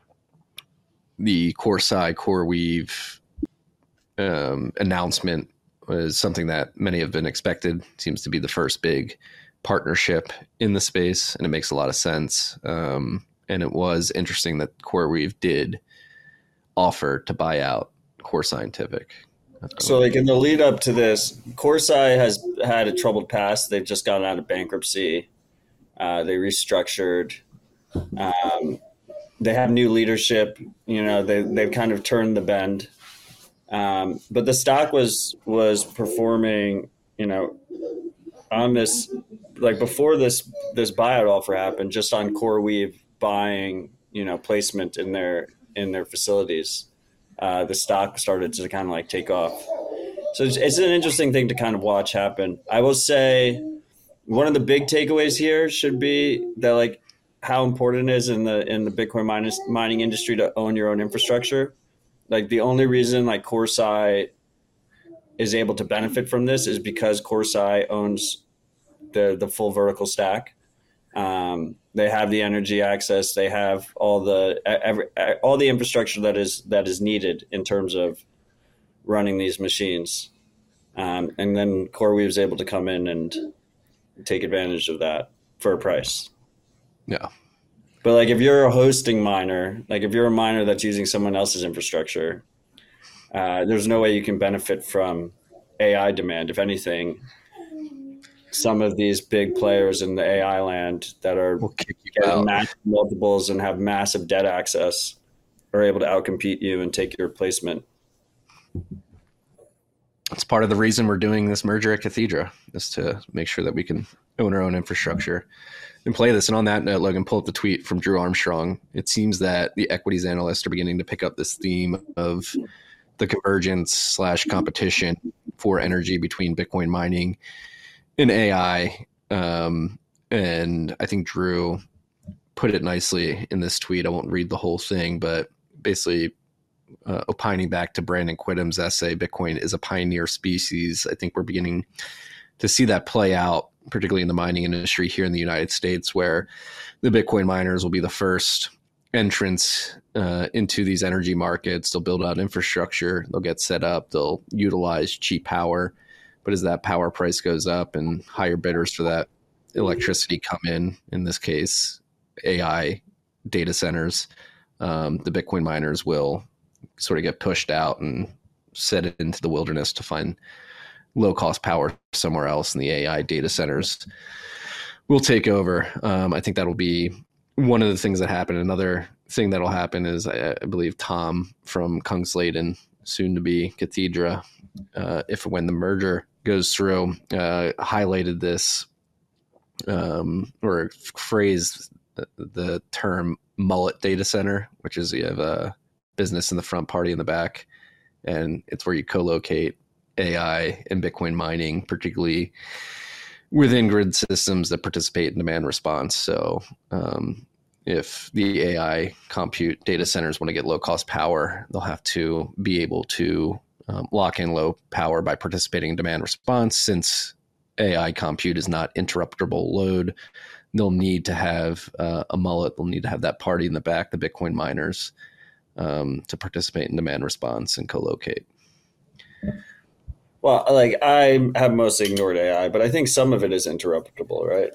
The CoreSci, CoreWeave um, announcement was something that many have been expected. Seems to be the first big partnership in the space, and it makes a lot of sense. Um, and it was interesting that CoreWeave did offer to buy out Core Scientific. So like in the lead up to this, CoreSci has had a troubled past. They've just gotten out of bankruptcy. Uh, they restructured. Um, they have new leadership. You know, they, they've kind of turned the bend. Um, but the stock was was performing, you know, on this, like before this this buyout offer happened, just on CoreWeave buying, you know, placement in their in their facilities, uh, the stock started to kind of like take off. So it's, it's an interesting thing to kind of watch happen. I will say one of the big takeaways here should be that like how important it is in the in the Bitcoin mining mining industry to own your own infrastructure. Like the only reason like CoreSci is able to benefit from this is because CoreSci owns the the full vertical stack. Um, They have the energy access. They have all the every, all the infrastructure that is that is needed in terms of running these machines. Um, and then CoreWeave is able to come in and take advantage of that for a price. Yeah. But like if you're a hosting miner, like if you're a miner that's using someone else's infrastructure, uh, there's no way you can benefit from A I demand. If anything, some of these big players in the A I land that are We'll kick you getting out. massive multiples and have massive debt access are able to outcompete you and take your placement. It's part of the reason we're doing this merger at Cathedra, is to make sure that we can own our own infrastructure and play this. And on that note, Logan, pull up the tweet from Drew Armstrong. It seems that the equities analysts are beginning to pick up this theme of the convergence slash competition for energy between Bitcoin mining and A I. Um, and I think Drew put it nicely in this tweet. I won't read the whole thing, but basically uh, opining back to Brandon Quittam's essay, Bitcoin is a pioneer species. I think we're beginning to see that play out, particularly in the mining industry here in the United States, where the Bitcoin miners will be the first entrants uh, into these energy markets. They'll build out infrastructure, they'll get set up, they'll utilize cheap power. But as that power price goes up and higher bidders for that electricity come in, in this case, A I data centers, um, the Bitcoin miners will sort of get pushed out and set it into the wilderness to find low cost power somewhere else, and the A I data centers will take over. Um, I think that'll be one of the things that happen. Another thing that'll happen is I, I believe Tom from Kungsleden, soon to be Cathedra, uh, if when the merger goes through, uh, highlighted this um, or phrased the, the term mullet data center, which is you have a business in the front, party in the back, and it's where you co-locate A I and Bitcoin mining, particularly within grid systems that participate in demand response. So um, if the A I compute data centers want to get low cost power, they'll have to be able to um, lock in low power by participating in demand response. Since A I compute is not interruptible load, they'll need to have uh, a mullet. They'll need to have that party in the back, the Bitcoin miners, um, to participate in demand response and co-locate. Well, like I have mostly ignored A I, but I think some of it is interruptible, right?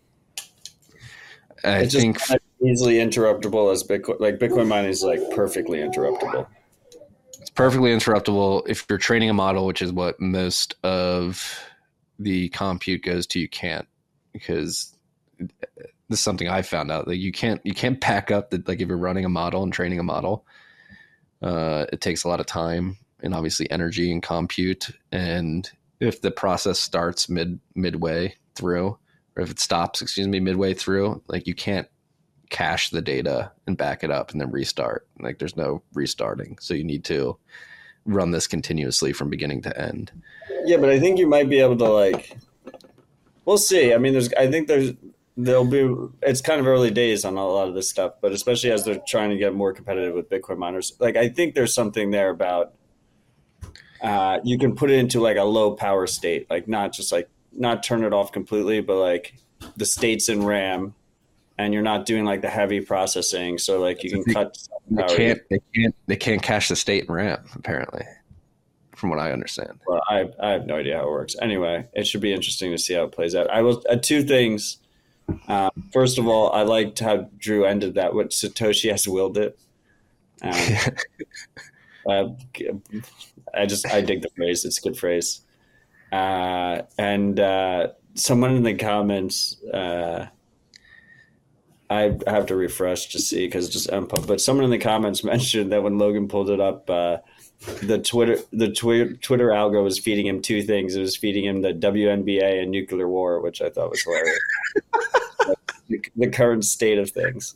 I it's think just not easily interruptible as Bitcoin. Like Bitcoin mining is like perfectly interruptible. It's perfectly interruptible if you're training a model, which is what most of the compute goes to. You can't, because this is something I found out, that you can't you can't back up that. Like if you're running a model and training a model, uh, it takes a lot of time and obviously energy and compute. And if the process starts mid midway through, or if it stops, excuse me, midway through, like you can't cache the data and back it up and then restart. Like there's no restarting. So you need to run this continuously from beginning to end. Yeah, but I think you might be able to like, we'll see. I mean, there's, I think there's, there'll be, it's kind of early days on a lot of this stuff, but especially as they're trying to get more competitive with Bitcoin miners, like I think there's something there about, uh, you can put it into like a low power state, like not just like, not turn it off completely, but like the states in RAM, and you're not doing like the heavy processing. So like you can they, cut. They can't, they can't, they can't cache the state in RAM, apparently, from what I understand. Well, I, I have no idea how it works. Anyway, it should be interesting to see how it plays out. I will, uh, two things. Uh, first of all, I liked how Drew ended that with Satoshi has willed it. Um, uh, I just, I dig the phrase. It's a good phrase. Uh, and uh, someone in the comments, uh, I have to refresh to see because it's just unpub. But someone in the comments mentioned that when Logan pulled it up, uh, the Twitter the Twitter Twitter algo was feeding him two things. It was feeding him the W N B A and nuclear war, which I thought was hilarious. the, the current state of things.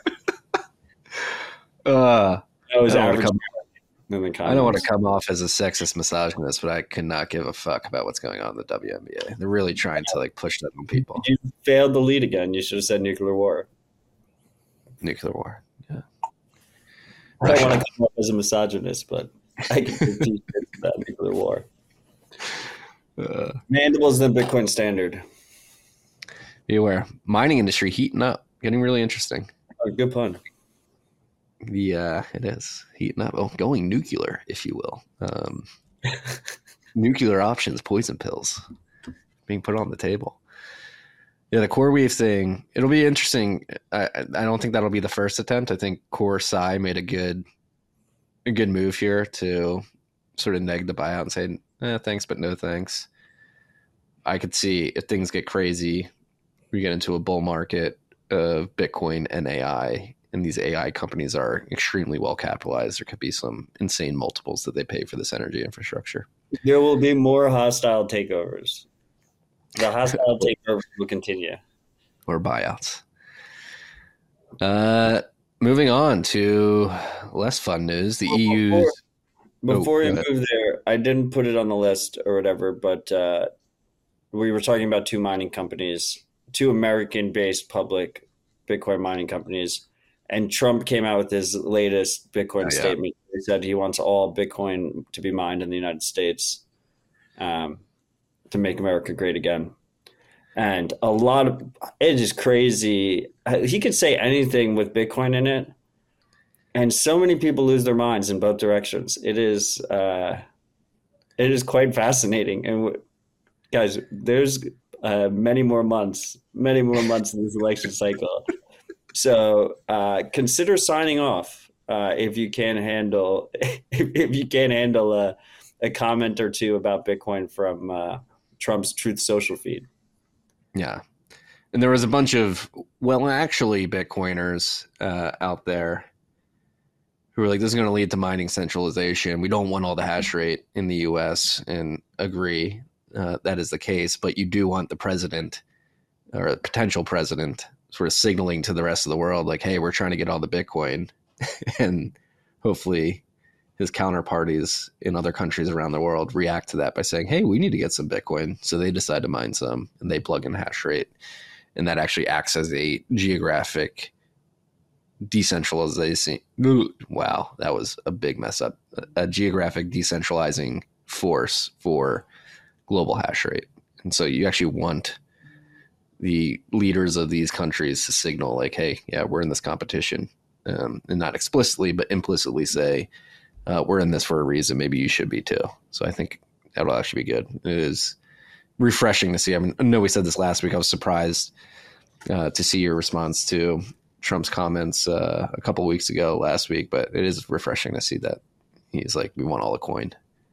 Uh, I was I don't average. come- In the comments. I don't want to come off as a sexist misogynist, but I could not give a fuck about what's going on in the W N B A. They're really trying to like push that on people. You failed the lead again. You should have said nuclear war. Nuclear war. Yeah. I don't want to come off as a misogynist, but I can do that nuclear war. Uh, Mandibles the Bitcoin standard. be aware. Mining industry heating up. getting really interesting. Oh, good pun. The uh, it is heating up. Oh, going nuclear, if you will. Um, nuclear options, poison pills being put on the table. Yeah, the CoreWeave thing. It'll be interesting. I, I don't think that'll be the first attempt. I think Core Psi made a good a good move here to sort of neg the buyout and say, eh, thanks, but no thanks. I could see if things get crazy, we get into a bull market of Bitcoin and A I, and these A I companies are extremely well capitalized. There could be some insane multiples that they pay for this energy infrastructure. There will be more hostile takeovers. The hostile takeovers will continue. Or buyouts. Uh, moving on to less fun news. The E U's... Before, before oh, we move there, I didn't put it on the list or whatever, but uh, we were talking about two mining companies, two American-based public Bitcoin mining companies, and Trump came out with his latest Bitcoin oh, yeah. statement. He said he wants all Bitcoin to be mined in the United States um, to make America great again. And a lot of it is crazy. He could say anything with Bitcoin in it, and so many people lose their minds in both directions. It is, uh, it is quite fascinating. And guys, there's uh, many more months, many more months in this election cycle. So uh, consider signing off uh, if you can handle if, if you can handle a, a comment or two about Bitcoin from uh, Trump's Truth Social feed. Yeah. And there was a bunch of, well, actually Bitcoiners uh, out there who were like, this is going to lead to mining centralization. We don't want all the hash rate in the U S, and agree uh, that is the case. But you do want the president or a potential president sort of signaling to the rest of the world, like, hey, we're trying to get all the Bitcoin. And hopefully his counterparties in other countries around the world react to that by saying, hey, we need to get some Bitcoin. So they decide to mine some, and they plug in hash rate. And that actually acts as a geographic decentralization. Wow, that was a big mess up. A geographic decentralizing force for global hash rate. And so you actually want the leaders of these countries to signal like, hey, yeah, we're in this competition. Um, and not explicitly, but implicitly say, Uh, we're in this for a reason. Maybe you should be too. So I think that'll actually be good. It is refreshing to see. I mean, I know we said this last week. I was surprised uh, to see your response to Trump's comments uh, a couple of weeks ago last week, but it is refreshing to see that he's like, we want all the coin.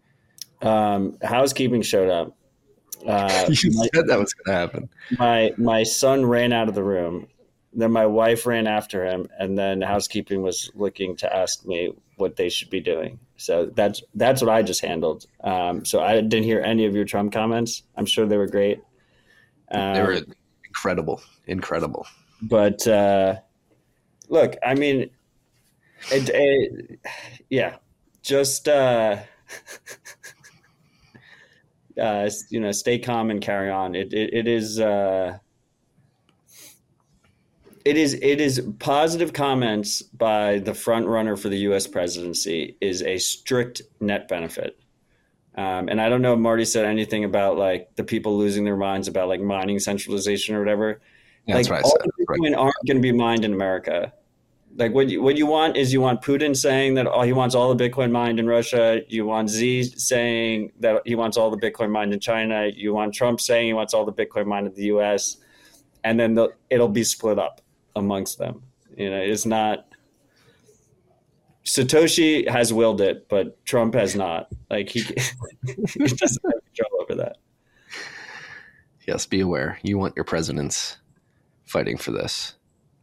Um, housekeeping showed up. Uh, you my, said that was going to happen. My my son ran out of the room. Then my wife ran after him, and then housekeeping was looking to ask me what they should be doing. So that's that's what I just handled. Um, so I didn't hear any of your Trump comments. I'm sure they were great. Um, they were incredible, incredible. But uh, look, I mean, it, it, yeah, just uh, uh, you know, stay calm and carry on. It it, it is. Uh, It is it is positive comments by the front runner for the U S presidency is a strict net benefit. Um, and I don't know if Marty said anything about like the people losing their minds about like mining centralization or whatever. Yeah, like that's right. all the Bitcoin aren't going to be mined in America. Like what you, what you want is you want Putin saying that oh, he wants all the Bitcoin mined in Russia. You want Z saying that he wants all the Bitcoin mined in China. You want Trump saying he wants all the Bitcoin mined in the U S. And then the, it'll be split up amongst them. You know, it's not Satoshi has willed it, but Trump has not. Like he, he doesn't have control over that. Yes, be aware. You want your presidents fighting for this.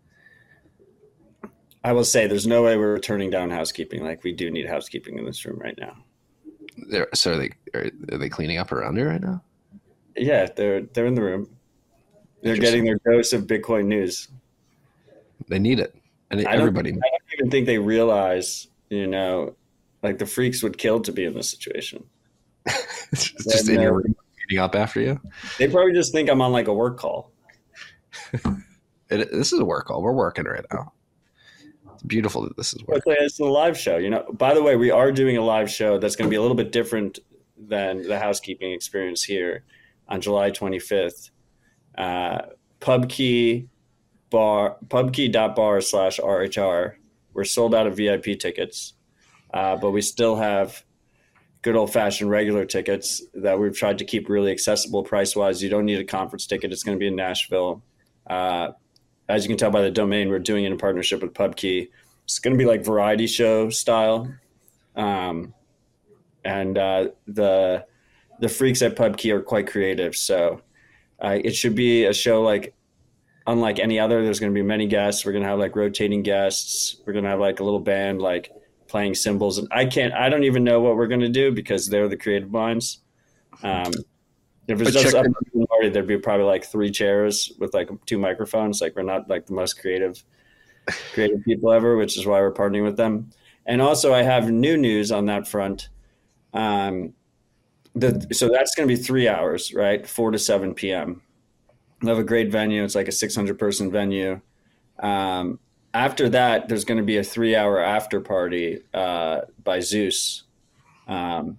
I will say there's no way we're turning down housekeeping. Like we do need housekeeping in this room right now. They're, so are they are, are they cleaning up around here right now? Yeah, they're they're in the room. They're getting their dose of Bitcoin news. They need it, and I everybody. Don't, I don't even think they realize, you know, like the freaks would kill to be in this situation. Just in your room, meeting up after you. They probably just think I'm on like a work call. it, this is a work call. We're working right now. It's beautiful that this is working. It's a live show. You know. By the way, we are doing a live show that's going to be a little bit different than the housekeeping experience here on July twenty-fifth. Uh, PubKey bar pubkey.bar slash RHR. We're sold out of V I P tickets, uh, but we still have good old fashioned regular tickets that we've tried to keep really accessible price wise. You don't need a conference ticket. It's going to be in Nashville. Uh, as you can tell by the domain, we're doing it in partnership with PubKey. It's going to be like variety show style. Um, and uh, the the freaks at PubKey are quite creative. So uh, it should be a show like unlike any other. There's going to be many guests. We're going to have like rotating guests. We're going to have like a little band like playing cymbals. And I can't, I don't even know what we're going to do because they're the creative minds. Um, if it's just up to the party, there'd be probably like three chairs with like two microphones. Like we're not like the most creative, creative people ever, which is why we're partnering with them. And also I have new news on that front. Um, the, so that's going to be three hours, right? four to seven p.m. We have a great venue. It's like a six hundred person venue. Um, after that, there's going to be a three hour after party uh, by Zeus, um,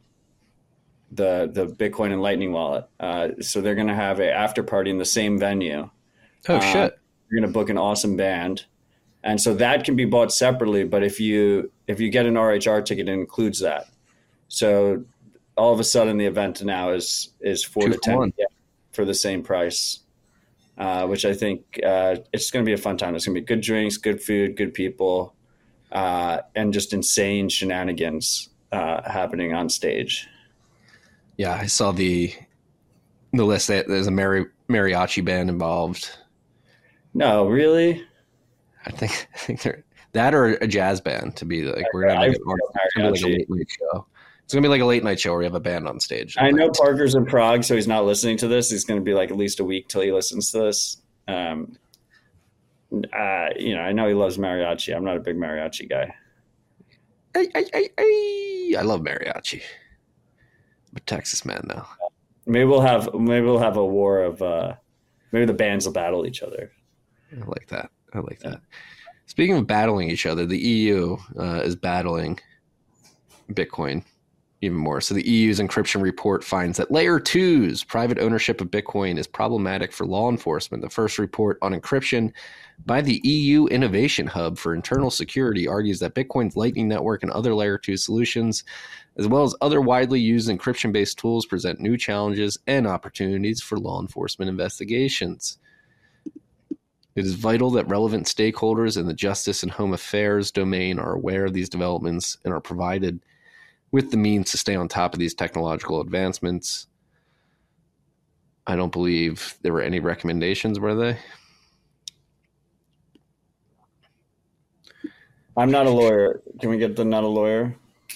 the the Bitcoin and Lightning wallet. Uh, so they're going to have a after party in the same venue. Oh, uh, shit. You're going to book an awesome band. And so that can be bought separately, but if you if you get an R H R ticket, it includes that. So all of a sudden, the event now is is four Two to ten yeah, for the same price, uh, which I think uh, it's going to be a fun time. It's going to be good drinks, good food, good people, uh, and just insane shenanigans uh, happening on stage. Yeah, I saw the the list. There's a mari- mariachi band involved. No, really? I think I think they're that or a jazz band to be like we're gonna have like, a, like a late night show. It's gonna be like a late night show where we have a band on stage. I know Parker's in Prague, so he's not listening to this. He's gonna be like at least a week till he listens to this. Um, uh, you know, I know he loves mariachi. I'm not a big mariachi guy. I I I, I, I love mariachi. I'm a Texas man now. Maybe we'll have maybe we'll have a war of uh, maybe the bands will battle each other. I like that. I like that. Speaking of battling each other, the E U uh, is battling Bitcoin even more. So the E U's encryption report finds that layer two's private ownership of Bitcoin is problematic for law enforcement. The first report on encryption by the E U Innovation Hub for Internal Security argues that Bitcoin's Lightning Network and other layer two solutions, as well as other widely used encryption-based tools, present new challenges and opportunities for law enforcement investigations. It is vital that relevant stakeholders in the justice and home affairs domain are aware of these developments and are provided with the means to stay on top of these technological advancements. I don't believe there were any recommendations, were they? I'm not a lawyer. Can we get the not a lawyer?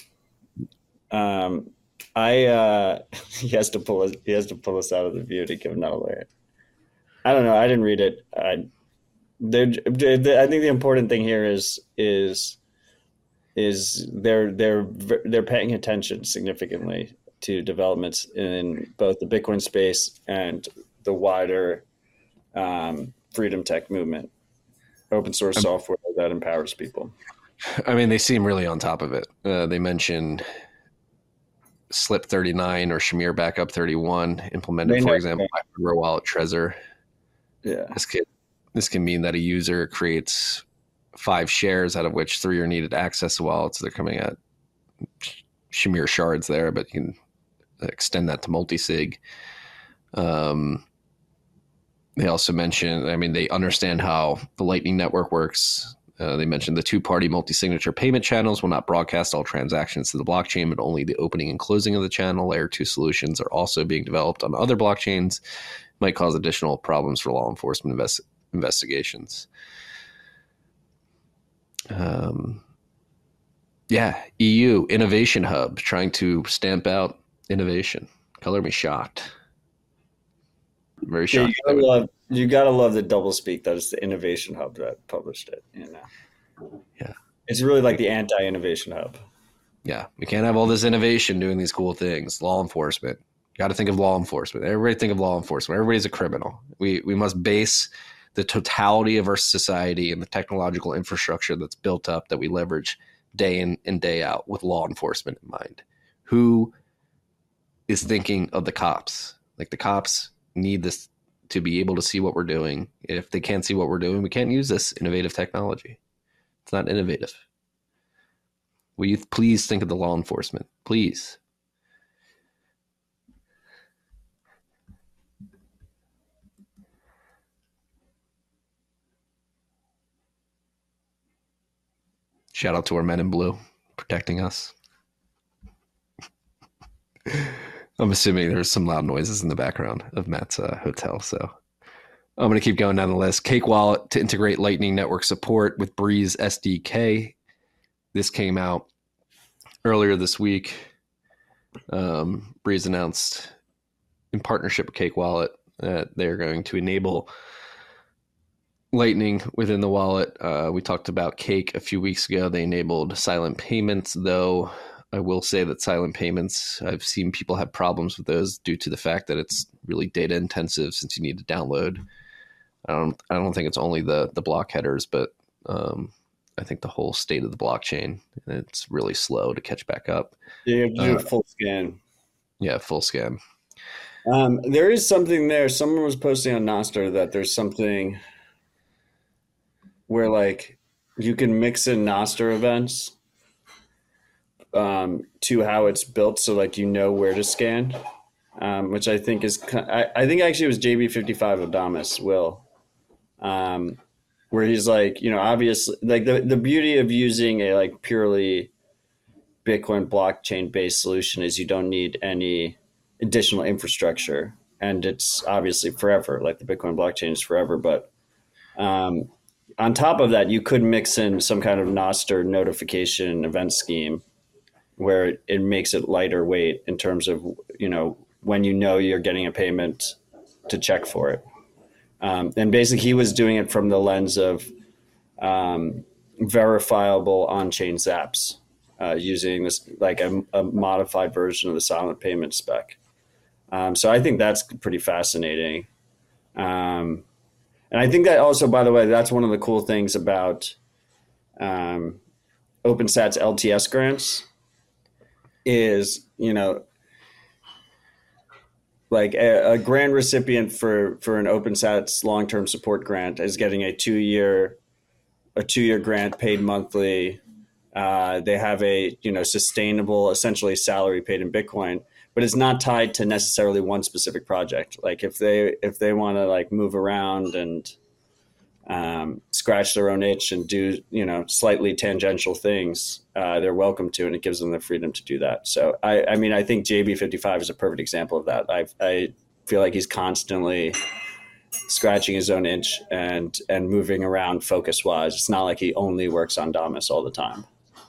Um, I uh, he has to pull us. He has to pull us out of the view to give not a lawyer. I don't know. I didn't read it. I. They're, they're, I think the important thing here is is is they're they're they're paying attention significantly to developments in both the Bitcoin space and the wider um, freedom tech movement, open source software that empowers people. I mean, they seem really on top of it. Uh, they mentioned Slip thirty-nine or Shamir Backup thirty-one implemented, for example, by hardware wallet Trezor. Yeah, this could this can mean that a user creates five shares, out of which three are needed to access the wallet. So they're coming at Shamir shards there, but you can extend that to multi-sig. Um, they also mentioned, I mean, they understand how the Lightning Network works. Uh, they mentioned the two-party multi-signature payment channels will not broadcast all transactions to the blockchain, but only the opening and closing of the channel. Layer two solutions are also being developed on other blockchains. Might cause additional problems for law enforcement invest- investigations. Um, yeah, E U Innovation Hub trying to stamp out innovation. Color me shocked. Very shocked. Yeah, you, gotta love, you gotta love the doublespeak that is the Innovation Hub that published it. You know, yeah, it's really like the anti-innovation hub. Yeah, we can't have all this innovation doing these cool things. Law enforcement, got to think of law enforcement. Everybody think of law enforcement. Everybody's a criminal. We we must base the totality of our society and the technological infrastructure that's built up that we leverage day in and day out with law enforcement in mind. Who is thinking of the cops? Like the cops need this to be able to see what we're doing. If they can't see what we're doing, we can't use this innovative technology. It's not innovative. Will you please think of the law enforcement? Please. Shout out to our men in blue protecting us. I'm assuming there's some loud noises in the background of Matt's uh, hotel, so I'm going to keep going down the list. Cake Wallet to integrate Lightning Network support with Breeze S D K. This came out earlier this week. Um, Breeze announced in partnership with Cake Wallet that they're going to enable Lightning within the wallet. Uh, we talked about Cake a few weeks ago. They enabled silent payments, though I will say that silent payments, I've seen people have problems with those due to the fact that it's really data intensive since you need to download. I don't I don't think it's only the the block headers, but um, I think the whole state of the blockchain, and it's really slow to catch back up. Yeah, you have to do Uh, a full scan. Yeah, full scan. Um, there is something there. Someone was posting on Nostr that there's something where like you can mix in Nostr events um, to how it's built, so like you know where to scan, um, which I think is I, I think actually it was J B fifty-five Adamus Will, um, where he's like, you know, obviously like the the beauty of using a like purely Bitcoin blockchain based solution is you don't need any additional infrastructure, and it's obviously forever. Like the Bitcoin blockchain is forever, but um, on top of that, you could mix in some kind of Nostr notification event scheme where it, it makes it lighter weight in terms of, you know, when you know you're getting a payment to check for it. Um, and basically he was doing it from the lens of um, verifiable on-chain zaps uh, using this like a, a modified version of the silent payment spec. Um, so I think that's pretty fascinating. Um, And I think that also, by the way, that's one of the cool things about um, OpenSat's L T S grants is, you know, like a, a grant recipient for, for an OpenSat's long-term support grant is getting a two-year a two-year grant paid monthly. Uh, they have a, you know, sustainable, essentially salary paid in Bitcoin, but it's not tied to necessarily one specific project. Like if they if they want to like move around and um, scratch their own itch and do, you know, slightly tangential things, uh, they're welcome to, and it gives them the freedom to do that. So I, I mean, I think J B fifty-five is a perfect example of that. I I feel like he's constantly scratching his own itch and and moving around focus wise. It's not like he only works on Damus all the time.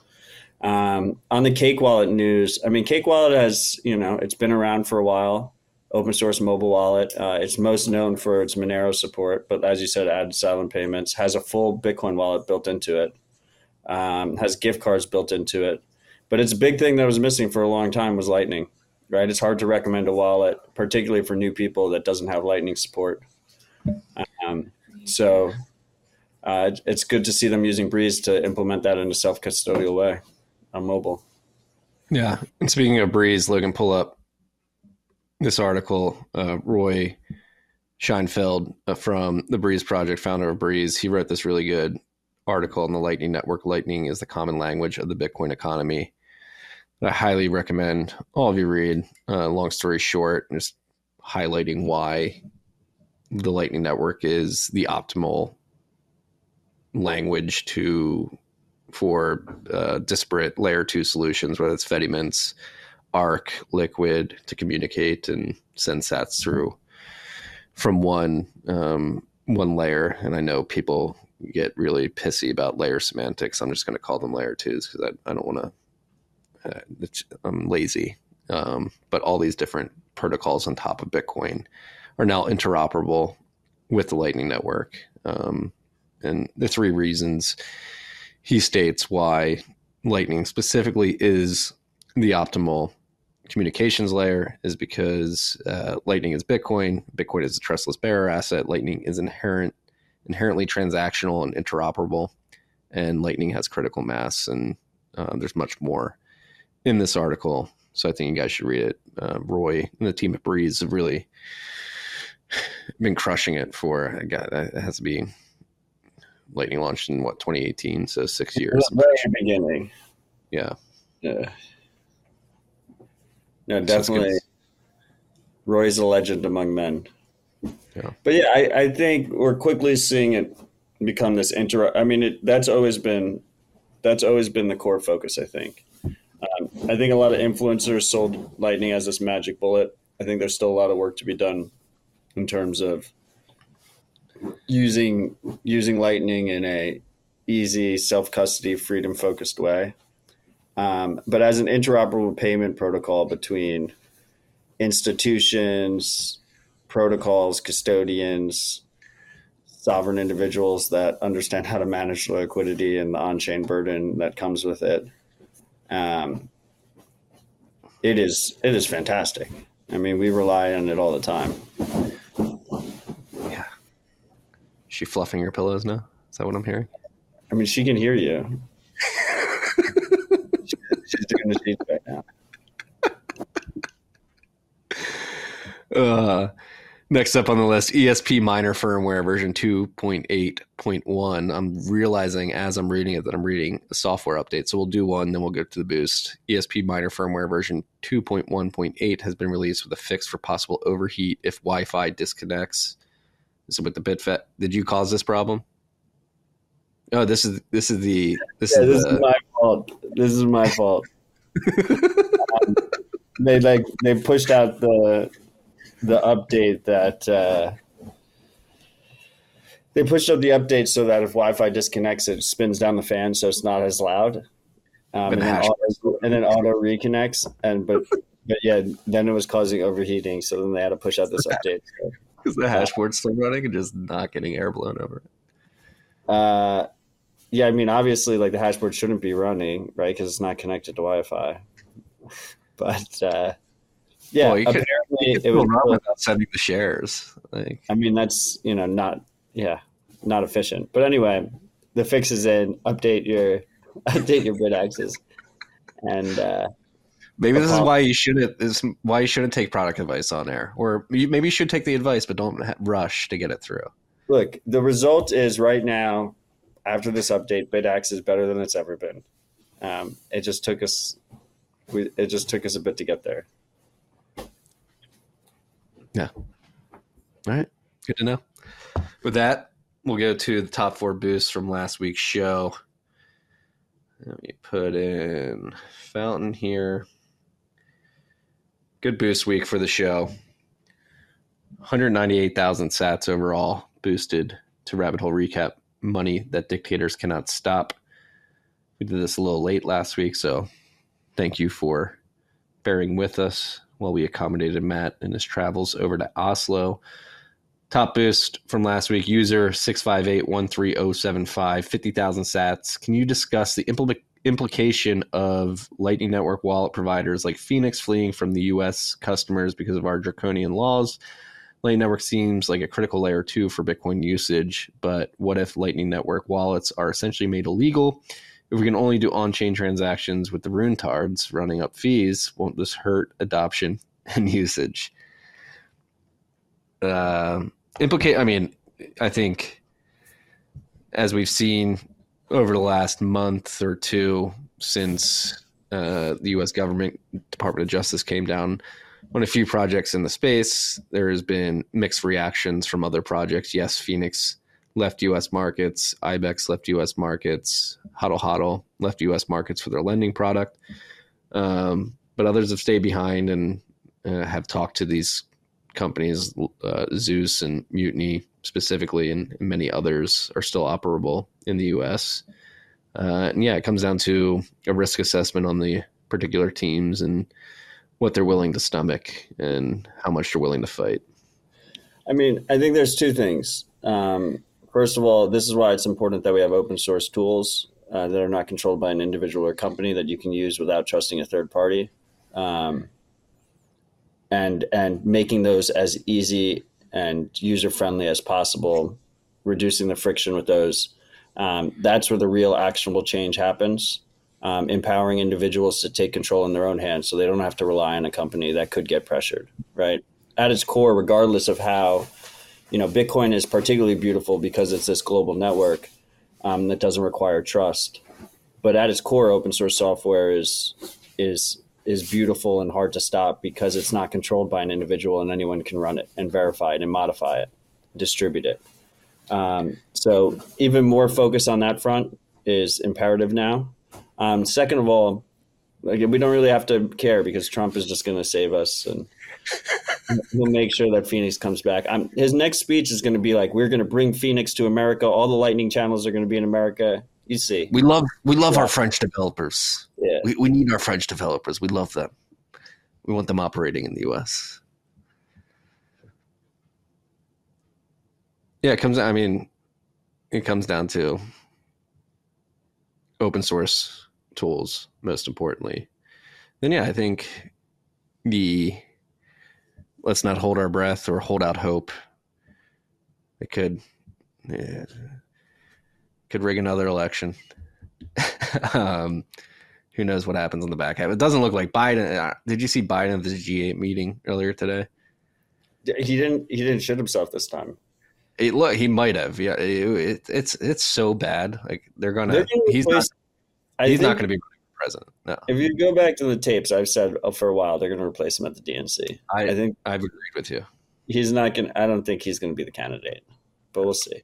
Um, on the Cake Wallet news, I mean, Cake Wallet has, you know, it's been around for a while, open source mobile wallet. Uh, it's most known for its Monero support, but as you said, added silent payments, has a full Bitcoin wallet built into it, um, has gift cards built into it. But its a big thing that was missing for a long time was Lightning, right? It's hard to recommend a wallet, particularly for new people, that doesn't have Lightning support. Um, so uh, it's good to see them using Breeze to implement that in a self-custodial way on mobile. Yeah. And speaking of Breeze, Logan, pull up this article. Uh, Roy Scheinfeld uh, from the Breeze Project, founder of Breeze, he wrote this really good article on the Lightning Network. Lightning is the common language of the Bitcoin economy. I highly recommend all of you read. Uh, long story short, just highlighting why the Lightning Network is the optimal language to for uh, disparate layer two solutions, whether it's Fedimints, Arc, Liquid, to communicate and send sats through from one um, one layer. And I know people get really pissy about layer semantics. I'm just going to call them layer twos because I, I don't want to. Uh, I'm lazy. Um, but all these different protocols on top of Bitcoin are now interoperable with the Lightning Network. Um, and the three reasons he states why Lightning specifically is the optimal communications layer is because uh, Lightning is Bitcoin. Bitcoin is a trustless bearer asset. Lightning is inherent, inherently transactional and interoperable. And Lightning has critical mass. And uh, there's much more in this article. So I think you guys should read it. Uh, Roy and the team at Breeze have really been crushing it for, God, it has to be Lightning launched in what, twenty eighteen, so six years. The very beginning. Yeah. Yeah. No, definitely. So Roy's a legend among men. Yeah. But yeah, I, I think we're quickly seeing it become this inter. I mean, it, that's always been that's always been the core focus, I think. Um, I think a lot of influencers sold Lightning as this magic bullet. I think there's still a lot of work to be done in terms of using using Lightning in a easy, self-custody, freedom-focused way. Um, but as an interoperable payment protocol between institutions, protocols, custodians, sovereign individuals that understand how to manage the liquidity and the on-chain burden that comes with it, um, it is it is fantastic. I mean, we rely on it all the time. Yeah. Is she fluffing your pillows now? Is that what I'm hearing? I mean, she can hear you. She's doing the sheets right now. Uh, next up on the list, E S P Miner firmware version two point eight point one. I'm realizing as I'm reading it that I'm reading a software update. So we'll do one, then we'll go to the boost. E S P Miner firmware version two point one point eight has been released with a fix for possible overheat if Wi-Fi disconnects. This is with the BitFet. Did you cause this problem? Oh, this is this is the this yeah, is this the, is my fault. This is my fault. um, they like they pushed out the the update that uh, they pushed out the update so that if Wi-Fi disconnects, it spins down the fan, so it's not as loud, um, and, then auto, and then auto reconnects. And but but yeah, then it was causing overheating, so then they had to push out this update. Because so, the hash board's still running and just not getting air blown over it. Uh, yeah, I mean, obviously, like the hash board shouldn't be running, right? Because it's not connected to Wi-Fi. But uh, yeah, well, you apparently could, you could it was run without sending the shares. Like, I mean, that's you know not yeah not efficient. But anyway, the fix is in. Update your update your BitAxes, and uh, maybe this is why you shouldn't. This is why you shouldn't take product advice on air, or you, maybe you should take the advice, but don't rush to get it through. Look, the result is right now. After this update, BitAxe is better than it's ever been. Um, it just took us, we, it just took us a bit to get there. Yeah. All right. Good to know. With that, we'll go to the top four boosts from last week's show. Let me put in Fountain here. Good boost week for the show. one hundred ninety-eight thousand sats overall boosted to Rabbit Hole Recap. Money that dictators cannot stop. We did this a little late last week, so thank you for bearing with us while we accommodated Matt in his travels over to Oslo. Top boost from last week, user six five eight one three zero seven five, fifty thousand sats. Can you discuss the impl- implication of Lightning Network wallet providers like Phoenix fleeing from the U S customers because of our draconian laws? Lightning Network seems like a critical layer two for Bitcoin usage, but what if Lightning Network wallets are essentially made illegal? If we can only do on-chain transactions with the Runetards running up fees, won't this hurt adoption and usage? Uh, implicate. I mean, I think as we've seen over the last month or two since uh, the U S government Department of Justice came down on a few projects in the space, there has been mixed reactions from other projects. Yes, Phoenix left U S markets. Ibex left U S markets. Hodl Hodl left U S markets for their lending product. Um, but others have stayed behind and uh, have talked to these companies. Uh, Zeus and Mutiny specifically, and many others are still operable in the U S. Uh, and yeah, it comes down to a risk assessment on the particular teams and what they're willing to stomach and how much they're willing to fight. I mean, I think there's two things. Um, first of all, this is why it's important that we have open source tools uh, that are not controlled by an individual or company that you can use without trusting a third party, um, and and making those as easy and user friendly as possible, reducing the friction with those. Um, that's where the real actionable change happens. Um, empowering individuals to take control in their own hands so they don't have to rely on a company that could get pressured, right? At its core, regardless of how you know, Bitcoin is particularly beautiful because it's this global network um, that doesn't require trust. But at its core, open source software is is is beautiful and hard to stop because it's not controlled by an individual, and anyone can run it and verify it and modify it, distribute it. Um, so even more focus on that front is imperative now. Um, second of all, like, we don't really have to care because Trump is just going to save us, and he'll make sure that Phoenix comes back. Um, his next speech is going to be like, "We're going to bring Phoenix to America. All the Lightning channels are going to be in America." You see, We love we love Yeah. our French developers. Yeah. We we need our French developers. We love them. We want them operating in the U S. Yeah, it comes. I mean, it comes down to open source tools, most importantly. Then, yeah, I think the let's not hold our breath or hold out hope. It could yeah, could rig another election. um, who knows what happens on the back half? It doesn't look like Biden. uh, Did you see Biden at the G eight meeting earlier today? He didn't. He didn't shit himself this time. It, look, he might have. Yeah, it, it, it's it's so bad. Like they're gonna. They're gonna he's not. replace- I He's not think going to be president. No, If you go back to the tapes, I've said for a while they're going to replace him at the D N C. I, I think I've agreed with you. he's not going. I don't think he's going to be the candidate, but we'll see.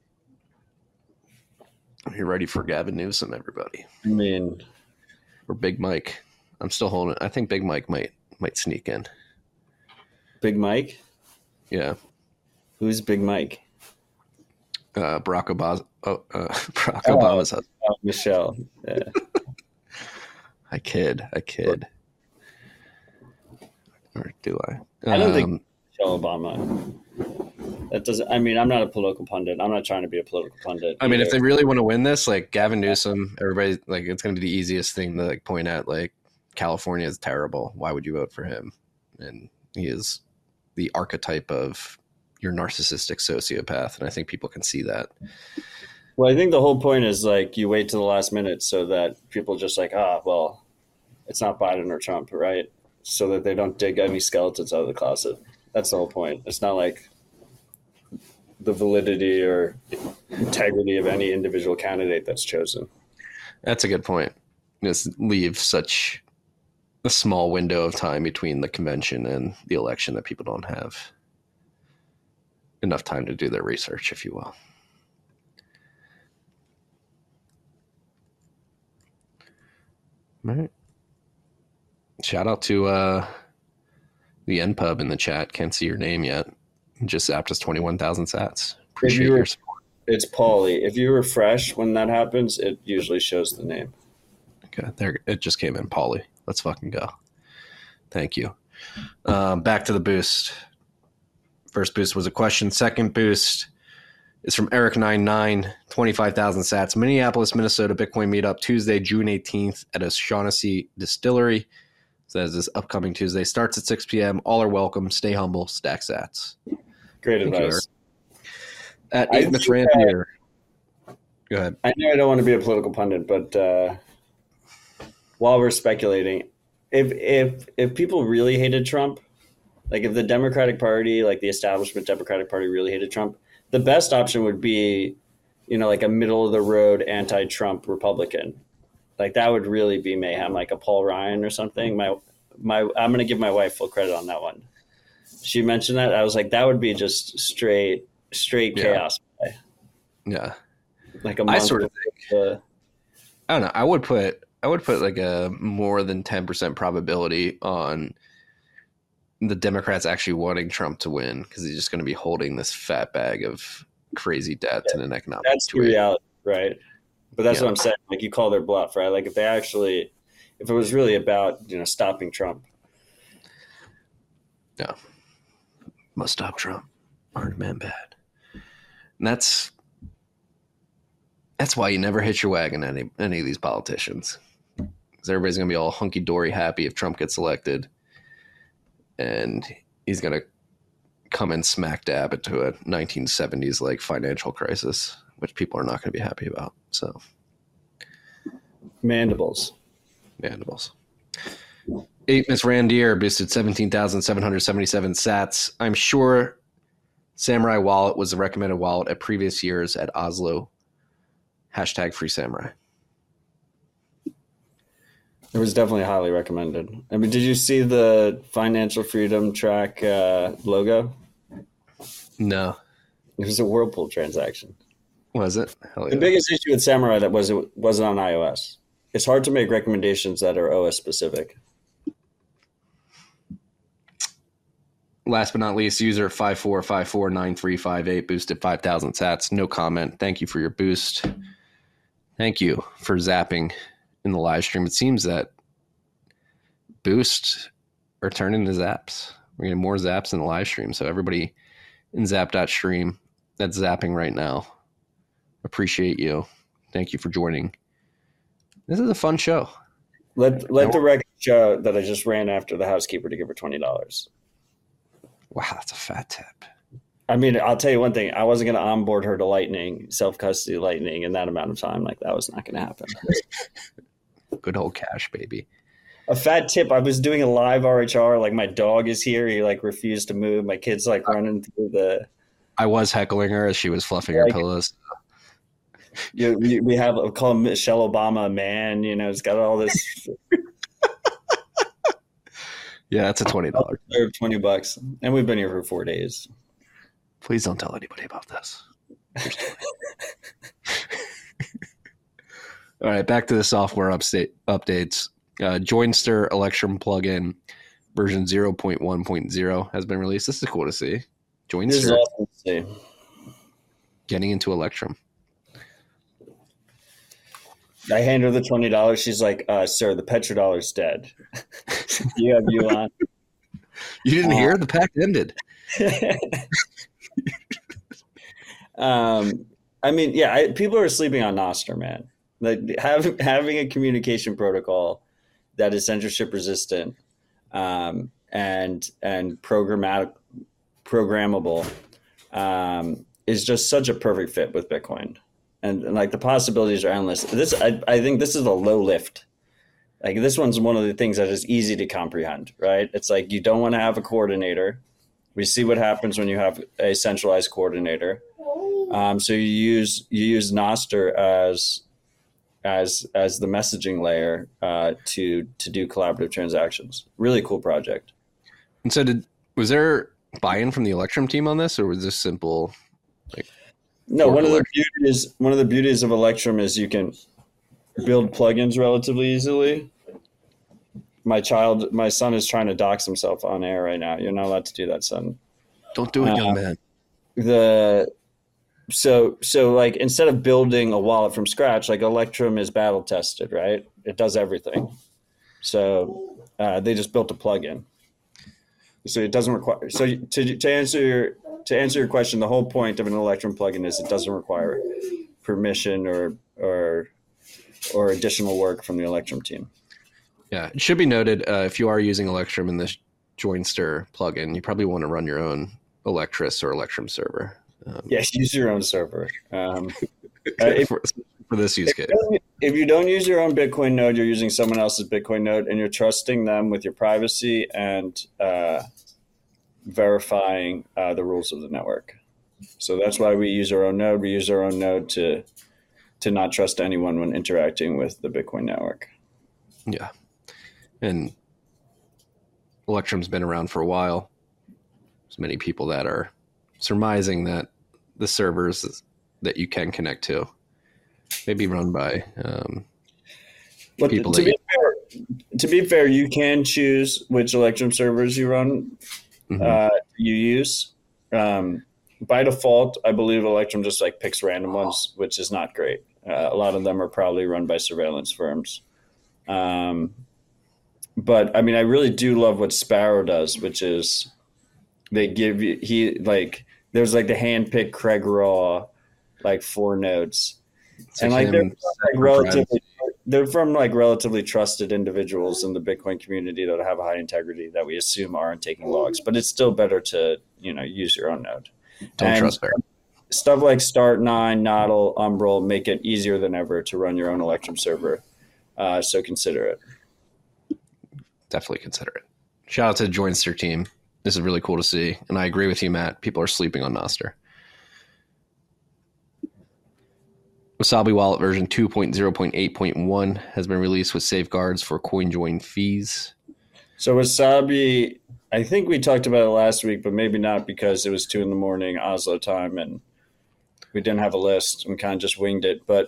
You're ready for Gavin Newsom, everybody, I mean, or Big Mike. I'm still holding. I think Big Mike might might sneak in. Big Mike. Yeah, Who's Big Mike? uh, Barack Obama. Oh, uh, Barack Oh. Obama's husband. Oh, Michelle. Yeah. I kid. I kid. Or do I? I don't Um, think Michelle Obama. That doesn't. I mean, I'm not a political pundit. I'm not trying to be a political pundit. I mean, if either. they really want to win this, like Gavin Newsom, everybody, like it's going to be the easiest thing to like point at. Like California is terrible. Why would you vote for him? And he is the archetype of your narcissistic sociopath, and I think people can see that. Well, I think the whole point is like you wait to the last minute so that people just like, ah, well, it's not Biden or Trump, right? So that they don't dig any skeletons out of the closet. That's the whole point. It's not like the validity or integrity of any individual candidate that's chosen. That's a good point. Just leave such a small window of time between the convention and the election that people don't have enough time to do their research, if you will. All right. Shout out to uh, the N Pub in the chat. Can't see your name yet. Just zapped us twenty-one thousand sats. Appreciate you were- your support. It's Paulie. If you refresh when that happens, it usually shows the name. Okay, there it just came in. Paulie, let's fucking go. Thank you. Um, back to the boost. First boost was a question. Second boost is from Eric ninety-nine, twenty-five thousand sats. Minneapolis, Minnesota Bitcoin meetup Tuesday, June eighteenth at O'Shaughnessy Distillery. Says this upcoming Tuesday starts at six p.m. All are welcome. Stay humble. Stack sats. Great Thank you, advice. At I eight Miss think Randier. Go ahead. I know I don't want to be a political pundit, but uh, while we're speculating, if if if people really hated Trump, like if the Democratic Party, like the establishment Democratic Party, really hated Trump, the best option would be, you know, like a middle of the road anti-Trump Republican. Like that would really be mayhem, like a Paul Ryan or something. My my, I'm gonna give my wife full credit on that one. She mentioned that. I was like, that would be just straight straight Yeah. chaos. Yeah. Like a I month sort of with, uh, I don't know. I would put I would put like a more than ten percent probability on the Democrats actually wanting Trump to win because he's just going to be holding this fat bag of crazy debt and an economic that's the tweak. reality, right? But that's Yeah. what I'm saying. Like you call their bluff, right? Like if they actually, if it was really about, you know, stopping Trump. Yeah. Must stop Trump. Hard man bad. And that's that's why you never hitch your wagon any any of these politicians. Because everybody's gonna be all hunky dory happy if Trump gets elected. And he's gonna come in smack dab into a nineteen seventies like financial crisis, which people are not gonna be happy about. So Mandibles. mandibles. Eight Miss Randier boosted seventeen thousand seven hundred seventy-seven sats. I'm sure Samurai wallet was the recommended wallet at previous years at Oslo. Hashtag free samurai. It was definitely highly recommended. I mean, did you see the Financial Freedom Track uh, logo? No. It was a Whirlpool transaction. Was it? Hell yeah. The biggest issue with Samurai that was it wasn't on iOS. It's hard to make recommendations that are O S specific. Last but not least, user five four five four nine three five eight boosted five thousand sats. No comment. Thank you for your boost. Thank you for zapping in the live stream. It seems that boosts are turning into zaps. We're getting more zaps in the live stream. So everybody in zap.stream that's zapping right now, appreciate you. Thank you for joining. This is a fun show. Let let the record show that I just ran after the housekeeper to give her twenty dollars. Wow, that's a fat tip. I mean, I'll tell you one thing. I wasn't going to onboard her to Lightning, self-custody Lightning in that amount of time. Like, that was not going to happen. Good old cash, baby. A fat tip. I was doing a live R H R. Like, my dog is here. He, like, refused to move. My kid's, like, running through the... I was heckling her as she was fluffing like, her pillows. You, we, we have, we call Michelle Obama a man. You know, it's got all this... Yeah, that's a twenty dollars. twenty bucks. And we've been here for four days. Please don't tell anybody about this. All right, back to the software update, updates. Uh, Joinster Electrum plugin version zero point one point zero has been released. This is cool to see. Joinster This is awesome to see. Getting into Electrum. I hand her the twenty dollars. She's like, uh, sir, the petrodollar's dead. You have you on. You didn't uh, hear? The pact ended. um, I mean, yeah, I, people are sleeping on Nostr, man. Like having having a communication protocol that is censorship resistant um, and and programmatic programmable um, is just such a perfect fit with Bitcoin. And, and like the possibilities are endless. This, I, I think, this is a low lift. Like this one's one of the things that is easy to comprehend, right? It's like you don't want to have a coordinator. We see what happens when you have a centralized coordinator. Um, so you use you use Nostr as as as the messaging layer uh, to to do collaborative transactions. Really cool project. And so, did was there buy-in from the Electrum team on this, or was this simple? Like, no, one of the beauties one of the beauties of Electrum is you can build plugins relatively easily. My child, my son is trying to dox himself on air right now. You're not allowed to do that, son. Don't do it, young man. Uh, the so so like instead of building a wallet from scratch, like Electrum is battle tested, right? It does everything. So uh, they just built a plugin. So it doesn't require. So to to answer your to answer your question, the whole point of an Electrum plugin is it doesn't require permission or or or additional work from the Electrum team. Yeah, it should be noted uh, if you are using Electrum in this Joinster plugin, you probably want to run your own Electris or Electrum server. Um, yes, use your own server. Um, uh, if, for, for this use case. If, if you don't use your own Bitcoin node, you're using someone else's Bitcoin node, and you're trusting them with your privacy and uh, verifying uh, the rules of the network. So that's why we use our own node. We use our own node to to not trust anyone when interacting with the Bitcoin network. Yeah. And Electrum's been around for a while. There's many people that are surmising that the servers that you can connect to may be run by um, but people. To that be, you- fair, to be fair, you can choose which Electrum servers you run, mm-hmm. uh, you use. Um, by default, I believe Electrum just like picks random ones, which is not great. Uh, a lot of them are probably run by surveillance firms. Um, But I mean, I really do love what Sparrow does, which is they give you, he like, there's like the handpicked Craig Raw, like four nodes. It's and like like they're him, like relatively, they're from like relatively trusted individuals in the Bitcoin community that have a high integrity that we assume aren't taking logs, but it's still better to, you know, use your own node. Don't and trust Sparrow. Stuff like Start nine, Nodl, Umbrel make it easier than ever to run your own Electrum server. Uh, so consider it. Definitely consider it. Shout out to the Joinster team. This is really cool to see. And I agree with you, Matt. People are sleeping on Nostr. Wasabi Wallet version two point oh point eight point one has been released with safeguards for CoinJoin fees. So Wasabi, I think we talked about it last week, but maybe not because it was two in the morning Oslo time and we didn't have a list and kind of just winged it. But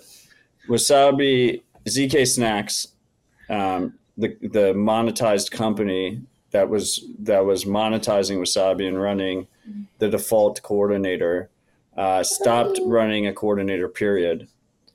Wasabi, Z K Snacks, um, the the monetized company that was that was monetizing Wasabi and running the default coordinator, uh, stopped running a coordinator period.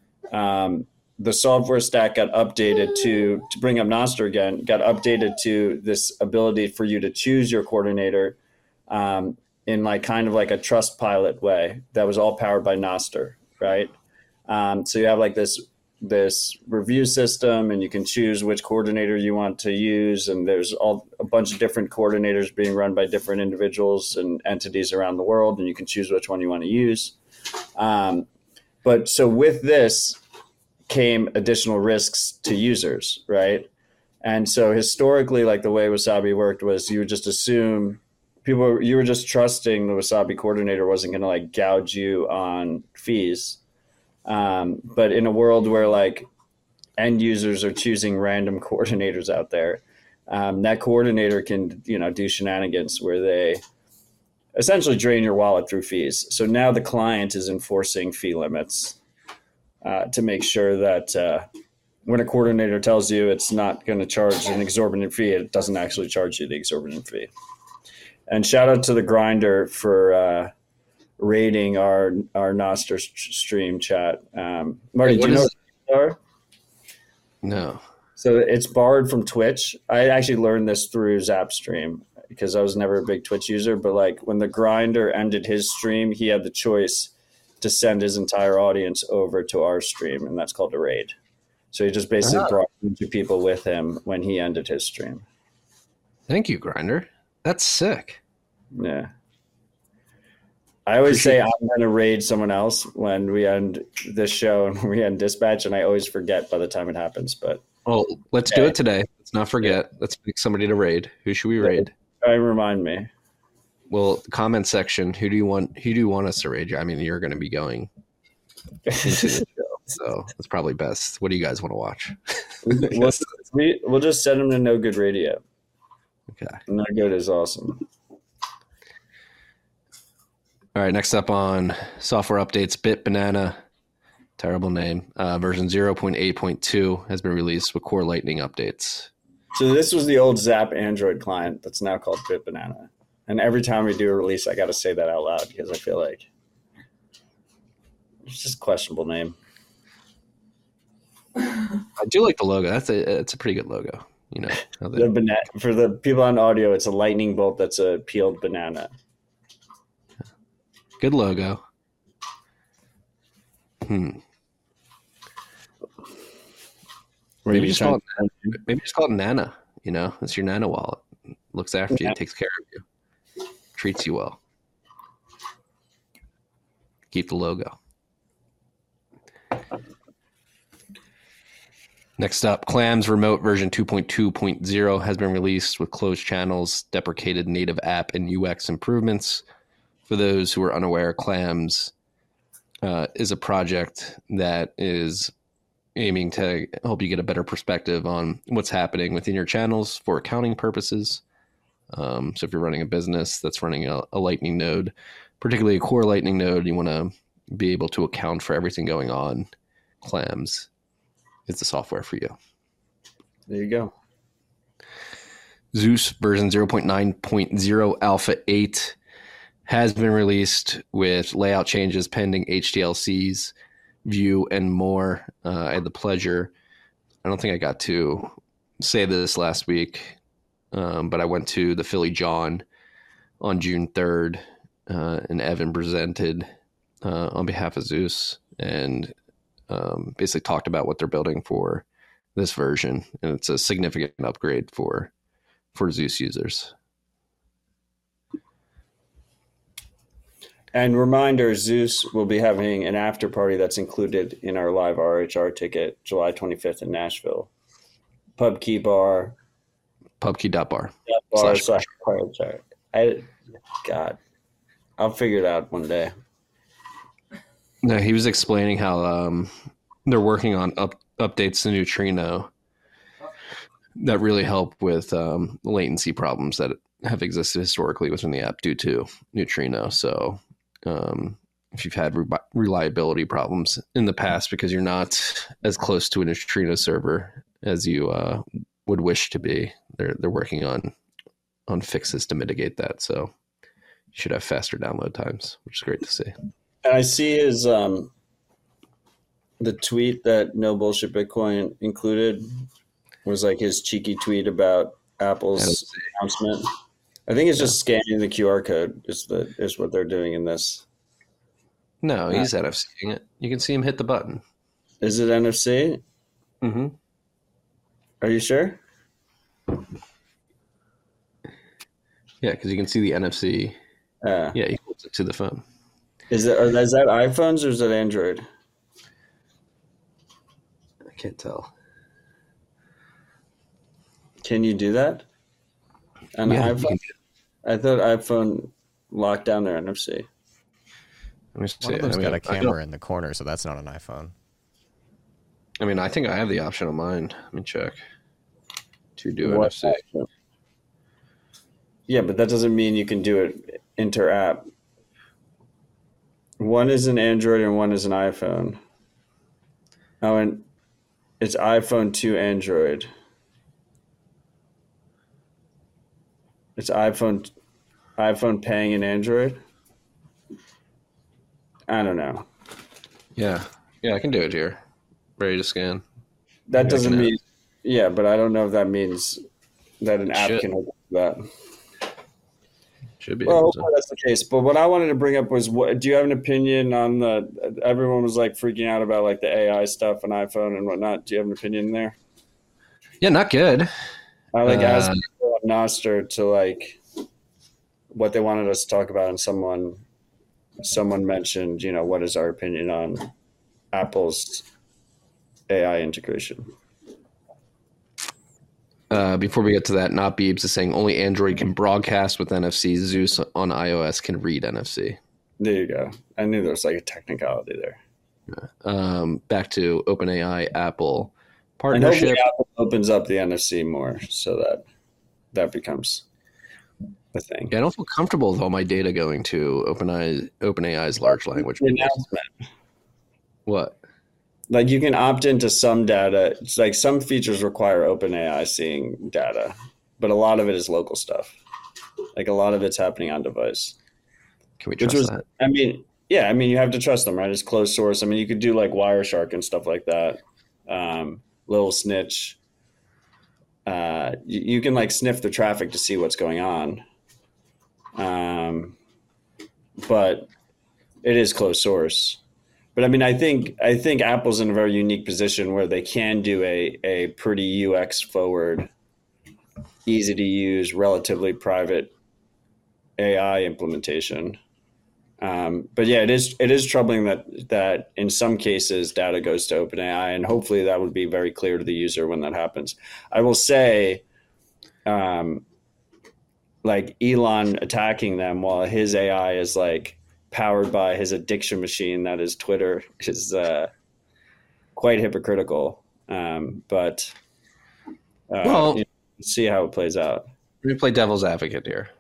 Um, the software stack got updated to, to bring up Nostr again, got updated to this ability for you to choose your coordinator um, in like kind of like a Trustpilot way that was all powered by Nostr, right? Um, so you have like this this review system and you can choose which coordinator you want to use. And there's all a bunch of different coordinators being run by different individuals and entities around the world. And you can choose which one you want to use. Um, But so with this came additional risks to users, right? And so historically, like the way Wasabi worked was you would just assume people, you were just trusting the Wasabi coordinator wasn't going to like gouge you on fees. Um, but in a world where like end users are choosing random coordinators out there, um, that coordinator can, you know, do shenanigans where they essentially drain your wallet through fees. So now the client is enforcing fee limits uh, to make sure that uh, when a coordinator tells you it's not going to charge an exorbitant fee, it doesn't actually charge you the exorbitant fee. And shout out to the Grinder for uh, rating our our Nostr stream chat. Um, Marty, Hey, do you know is- what they are? No. So it's barred from Twitch. I actually learned this through Zapstream because I was never a big Twitch user. But like when the Grinder ended his stream, he had the choice to send his entire audience over to our stream, and that's called a raid. So he just basically Ah. brought a bunch of people with him when he ended his stream. Thank you, Grinder. That's sick. Yeah. I always say I'm going to raid someone else when we end this show and we end Dispatch, and I always forget by the time it happens. But Well, let's do it today. Let's not forget. Let's pick somebody to raid. Who should we raid? try and remind me. Well, the comment section. Who do you want? Who do you want us to raid? I mean, you're going to be going into the show, so it's probably best. What do you guys want to watch? we'll, we, we'll just send him to No Good Radio. Okay. No Good is awesome. All right. Next up on software updates, Bit Banana. Terrible name. Uh, version zero point eight point two has been released with Core Lightning updates. So this was the old Zap Android client that's now called Bit Banana. And every time we do a release, I got to say that out loud because I feel like it's just a questionable name. I do like the logo. That's a it's a pretty good logo. You know, how they- The bana- for the people on audio, it's a lightning bolt that's a peeled banana. good logo. Hmm. Were Maybe you just trying- call it, maybe just call it Nana. You know, it's your Nana wallet. Looks after you, Yeah. takes care of you, treats you well. Keep the logo. Next up, Clams Remote version two point two point oh has been released with closed channels, deprecated native app, and U X improvements. For those who are unaware, Clams uh, is a project that is aiming to help you get a better perspective on what's happening within your channels for accounting purposes. Um, so if you're running a business that's running a, a Lightning node, particularly a core Lightning node, you want to be able to account for everything going on. Clams is the software for you. There you go. Zeus version zero point nine point oh Alpha eight has been released with layout changes pending H T L Cs, view, and more. Uh, I had the pleasure, I don't think I got to say this last week, um, but I went to the Philly John on June third, uh, and Evan presented uh, on behalf of Zeus and um, basically talked about what they're building for this version. And it's a significant upgrade for for Zeus users. And reminder, Zeus will be having an after party that's included in our live R H R ticket, July twenty-fifth in Nashville. Pub Key Bar. Pubkey.bar. Bar Slash- slash R H R. I, God, I'll figure it out one day. No, he was explaining how um, they're working on up, updates to Neutrino that really help with um, latency problems that have existed historically within the app due to Neutrino. So um, if you've had re- reliability problems in the past because you're not as close to a Neutrino server as you uh, would wish to be, they're they're working on on fixes to mitigate that. So you should have faster download times, which is great to see. And I see his um, the tweet that No Bullshit Bitcoin included was like his cheeky tweet about Apple's announcement. I think it's just yeah. scanning the Q R code is the is what they're doing in this. No, he's uh, NFCing it. You can see him hit the button. Is it N F C? Mm-hmm. Are you sure? Yeah, because you can see the N F C. Uh, yeah, he holds it to the phone. Is it? Or is that iPhones or is it Android? I can't tell. Can you do that? On yeah, iPhone? I thought iPhone locked down their N F C. One of them's I mean, got a camera in the corner, so that's not an iPhone. I mean, I think I have the option on mine. Let me check. To do what N F C. Yeah, but that doesn't mean you can do it inter-app. One is an Android and one is an iPhone. Oh, and it's iPhone to Android. It's iPhone, iPhone paying an Android. I don't know. Yeah, yeah, I can do it here. Ready to scan. That Maybe doesn't mean, have... yeah, but I don't know if that means that an app Should. can hold that. Should be. Well, able to. that's the case. But what I wanted to bring up was, what do you have an opinion on the? Everyone was like freaking out about like the A I stuff on iPhone and whatnot. Do you have an opinion there? Yeah, not good. I like uh, asked people on Nostr to like what they wanted us to talk about, and someone someone mentioned, you know, what is our opinion on Apple's A I integration? Uh, before we get to that, Not Beebs is saying only Android can broadcast with N F C. Zeus on iOS can read N F C. There you go. I knew there was like a technicality there. Um, back to OpenAI, Apple partnership. partnership. And hopefully Apple opens up the N F C more so that that becomes a thing. Yeah, I don't feel comfortable with all my data going to OpenAI, OpenAI's large language model. Announcement. What? Like you can opt into some data. It's like some features require OpenAI seeing data, but a lot of it is local stuff. Like a lot of it's happening on device. Can we trust was, that? I mean, yeah, I mean, you have to trust them, right? It's closed source. I mean, you could do like Wireshark and stuff like that. Um, Little Snitch. Uh, you, you can like sniff the traffic to see what's going on. Um, but it is closed source. But I mean, I think I think Apple's in a very unique position where they can do a a pretty U X forward, easy to use, relatively private A I implementation. Um, but yeah, it is it is troubling that that in some cases data goes to OpenAI, and hopefully that would be very clear to the user when that happens. I will say, um, like Elon attacking them while his A I is like powered by his addiction machine that is Twitter is uh, quite hypocritical. Um, but uh, well, you know, see how it plays out. Let me play devil's advocate here.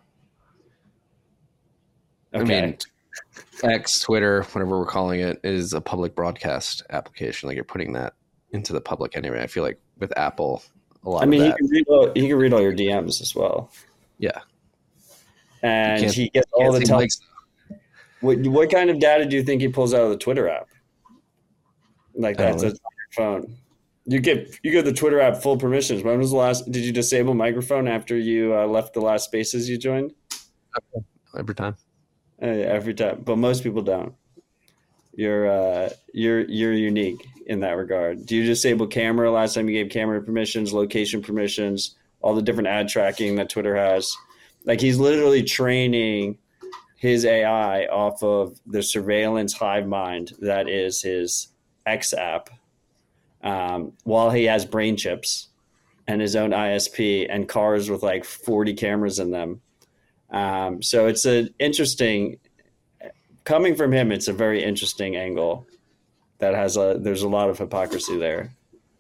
Okay. I mean, X, Twitter, whatever we're calling it, is a public broadcast application. Like you're putting that into the public anyway. I feel like with Apple, a lot. I mean, of he that, can read all, he can read all your D Ms as well. Yeah, and he gets all the time. What, what kind of data do you think he pulls out of the Twitter app? Like that's on your phone. You get you get the Twitter app full permissions. When was the last? Did you disable microphone after you uh, left the last spaces you joined? Every time. Uh, every time, but most people don't. You're uh, you're you're unique in that regard. Do you disable camera last time you gave camera permissions, location permissions, all the different ad tracking that Twitter has? Like he's literally training his A I off of the surveillance hive mind that is his X app, um, while he has brain chips and his own I S P and cars with like forty cameras in them. Um, so it's an interesting, coming from him, it's a very interesting angle that has a, there's a lot of hypocrisy there.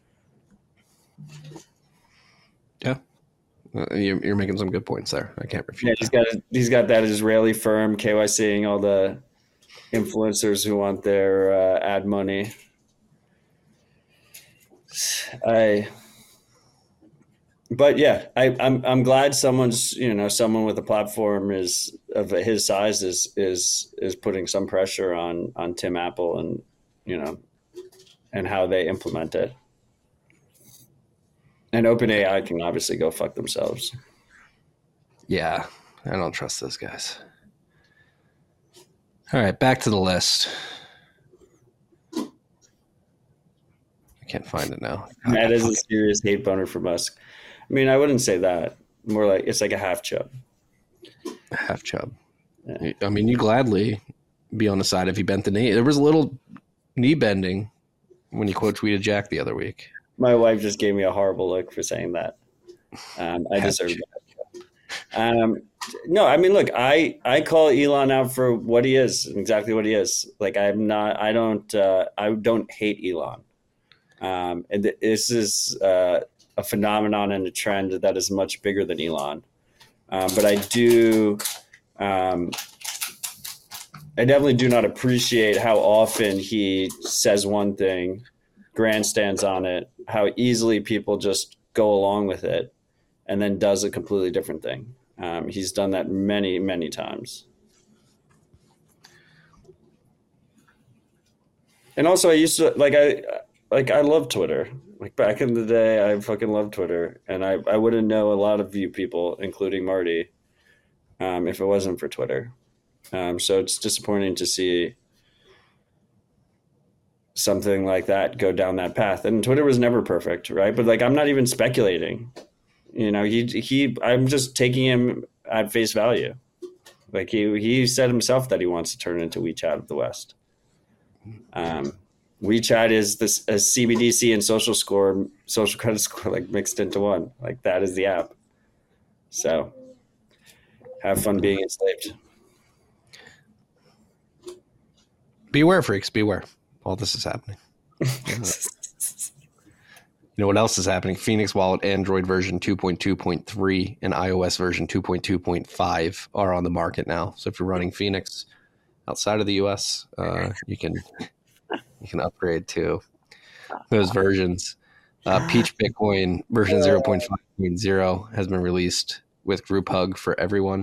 Yeah. Uh, you're, you're making some good points there. I can't refute. Yeah, he's got, he's got that Israeli firm, KYCing all the influencers who want their uh, ad money. I, But yeah, I, I'm I'm glad someone's you know someone with a platform is of his size is is is putting some pressure on on Tim Apple and you know and how they implement it. And OpenAI can obviously go fuck themselves. Yeah, I don't trust those guys. All right, back to the list. I can't find it now. That is a serious hate boner for Musk. I mean, I wouldn't say that. More like it's like a half chub. Half chub. Yeah. I mean, you gladly be on the side if he bent the knee. There was a little knee bending when you quote tweeted Jack the other week. My wife just gave me a horrible look for saying that. Um, I deserve that. Um, no, I mean, look, I, I call Elon out for what he is, exactly what he is. Like, I'm not, I don't, uh, I don't hate Elon. Um, and this is, uh, a phenomenon and a trend that is much bigger than Elon. Um, but I do, um, I definitely do not appreciate how often he says one thing, grandstands on it, how easily people just go along with it, and then does a completely different thing. Um, he's done that many, many times. And also I used to, like, I, like, I love Twitter. Like back in the day, I fucking loved Twitter, and I, I wouldn't know a lot of you people, including Marty, um, if it wasn't for Twitter. Um, so it's disappointing to see something like that go down that path. And Twitter was never perfect, right? But like, I'm not even speculating. You know, he he. I'm just taking him at face value. Like he he said himself that he wants to turn into WeChat of the West. Um. WeChat is this a C B D C and social score, social credit score, like mixed into one. Like that is the app. So have fun being enslaved. Beware, freaks, beware. All this is happening. You know what else is happening? Phoenix Wallet Android version two point two point three and iOS version two point two point five are on the market now. So if you're running Phoenix outside of the U S, uh, you can... You can upgrade to those versions. Uh, Peach Bitcoin version zero point five point zero has been released with group hug for everyone.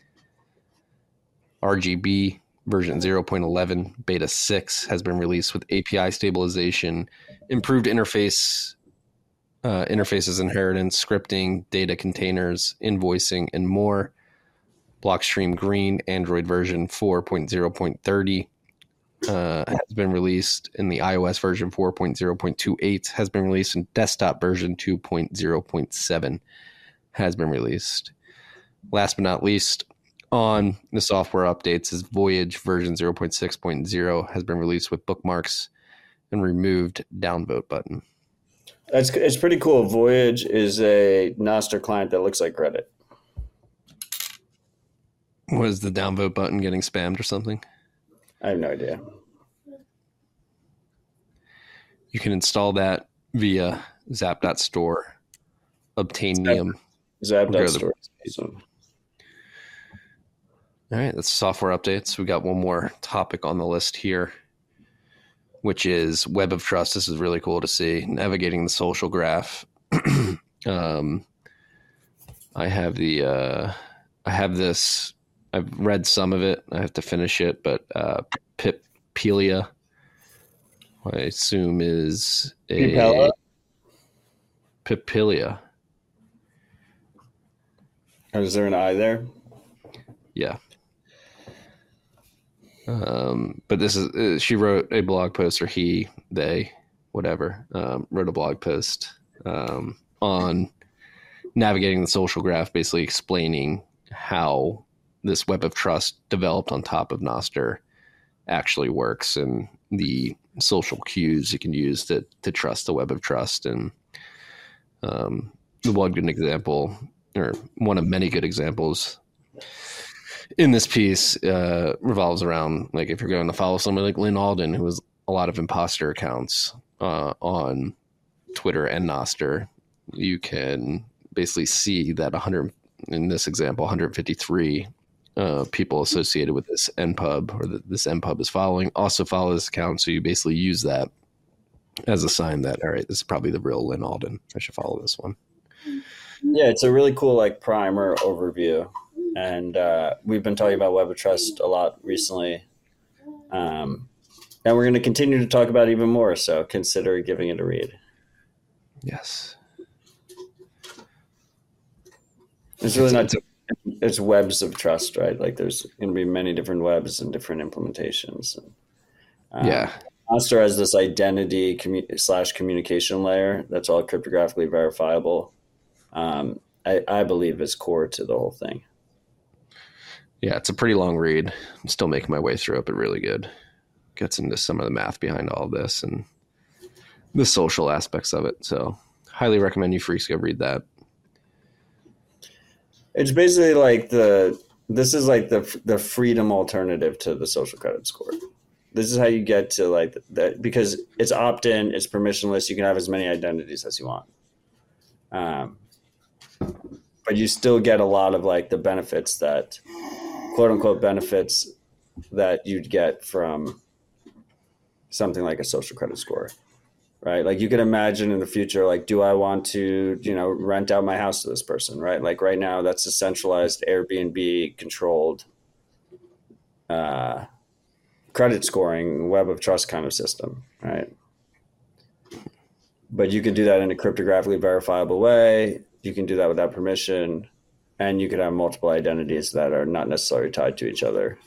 R G B version zero point eleven beta six has been released with A P I stabilization, improved interface, uh, interfaces inheritance, scripting, data containers, invoicing, and more. Blockstream Green Android version four point zero point thirty. Uh, has been released in the iOS version four point zero point twenty-eight has been released, and desktop version two point zero point seven has been released. Last but not least, on the software updates is Voyage version zero point six point zero has been released with bookmarks and removed downvote button. That's it's pretty cool. Voyage is a Nostr client that looks like Reddit. Was the downvote button getting spammed or something? I have no idea. You can install that via zap.store, Obtainium. Zap.store. All right, that's software updates. We got one more topic on the list here, which is Web of Trust. This is really cool to see. Navigating the social graph. um, I have the uh, I have this. I've read some of it. I have to finish it, but uh, Pippelia, I assume is a Pipella? Pippelia. Or is there an I there? Yeah. Um, but this is uh, she wrote a blog post, or he, they, whatever, um, wrote a blog post um, on navigating the social graph, basically explaining how this Web of Trust developed on top of Nostr actually works, and the social cues you can use to to trust the Web of Trust. And um, the one good example, or one of many good examples, in this piece uh, revolves around, like, if you're going to follow somebody like Lynn Alden, who has a lot of imposter accounts uh, on Twitter and Nostr, you can basically see that one hundred, in this example, one hundred fifty-three uh, people associated with this N P U B, or that this N P U B is following, also follow this account. So you basically use that as a sign that, all right, this is probably the real Lynn Alden. I should follow this one. Yeah, it's a really cool like primer overview. And uh, we've been talking about Web of Trust a lot recently. Um, and we're going to continue to talk about it even more. So consider giving it a read. Yes. It's really not, it's webs of trust, right? Like there's going to be many different webs and different implementations. And, um, yeah. Nostr has this identity commu- slash communication layer that's all cryptographically verifiable. Um, I, I believe is core to the whole thing. Yeah, it's a pretty long read. I'm still making my way through it, but really good. Gets into some of the math behind all of this and the social aspects of it. So highly recommend you freaks go read that. It's basically like the, this is like the the freedom alternative to the social credit score. This is how you get to like that, because it's opt-in, it's permissionless. You can have as many identities as you want. Um, but you still get a lot of like the benefits that, quote unquote benefits that you'd get from something like a social credit score, right? Like you can imagine in the future, like, do I want to, you know, rent out my house to this person, right? Like right now that's a centralized Airbnb controlled uh, credit scoring, web of trust kind of system, right? But you can do that in a cryptographically verifiable way. You can do that without permission, and you could have multiple identities that are not necessarily tied to each other.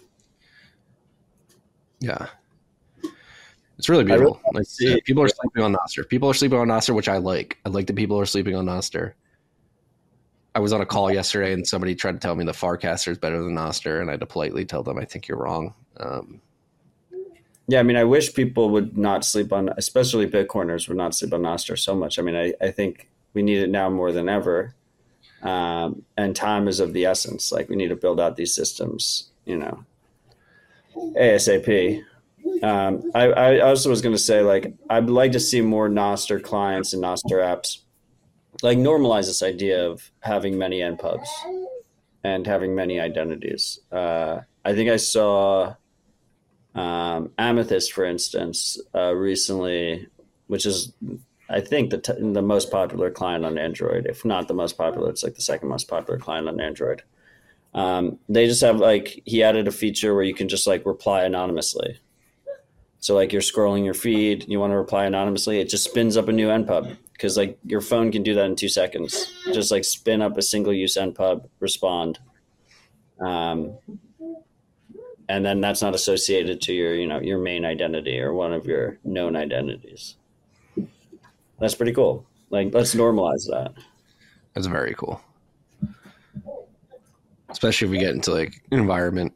Yeah. It's really beautiful. Really like, yeah, people are sleeping on Nostr. People are sleeping on Nostr, which I like. I like that people are sleeping on Nostr. I was on a call yesterday and somebody tried to tell me the Farcaster is better than Nostr, and I had to politely tell them, I think you're wrong. Um, yeah, I mean, I wish people would not sleep on, especially Bitcoiners would not sleep on Nostr so much. I mean, I, I think we need it now more than ever. Um, and time is of the essence. Like we need to build out these systems, you know, ASAP. Um, I, I also was going to say, like, I'd like to see more Nostr clients and Nostr apps, like, normalize this idea of having many N P U Bs and having many identities. Uh, I think I saw um, Amethyst, for instance, uh, recently, which is, I think, the t- the most popular client on Android. If not the most popular, it's like the second most popular client on Android. Um, they just have, like, he added a feature where you can just, like, reply anonymously. So like you're scrolling your feed, you want to reply anonymously, it just spins up a new N P U B, because like your phone can do that in two seconds. Just like spin up a single use N P U B, respond. Um, and then that's not associated to your, you know, your main identity or one of your known identities. That's pretty cool. Like, let's normalize that. That's very cool. Especially if we get into like an environment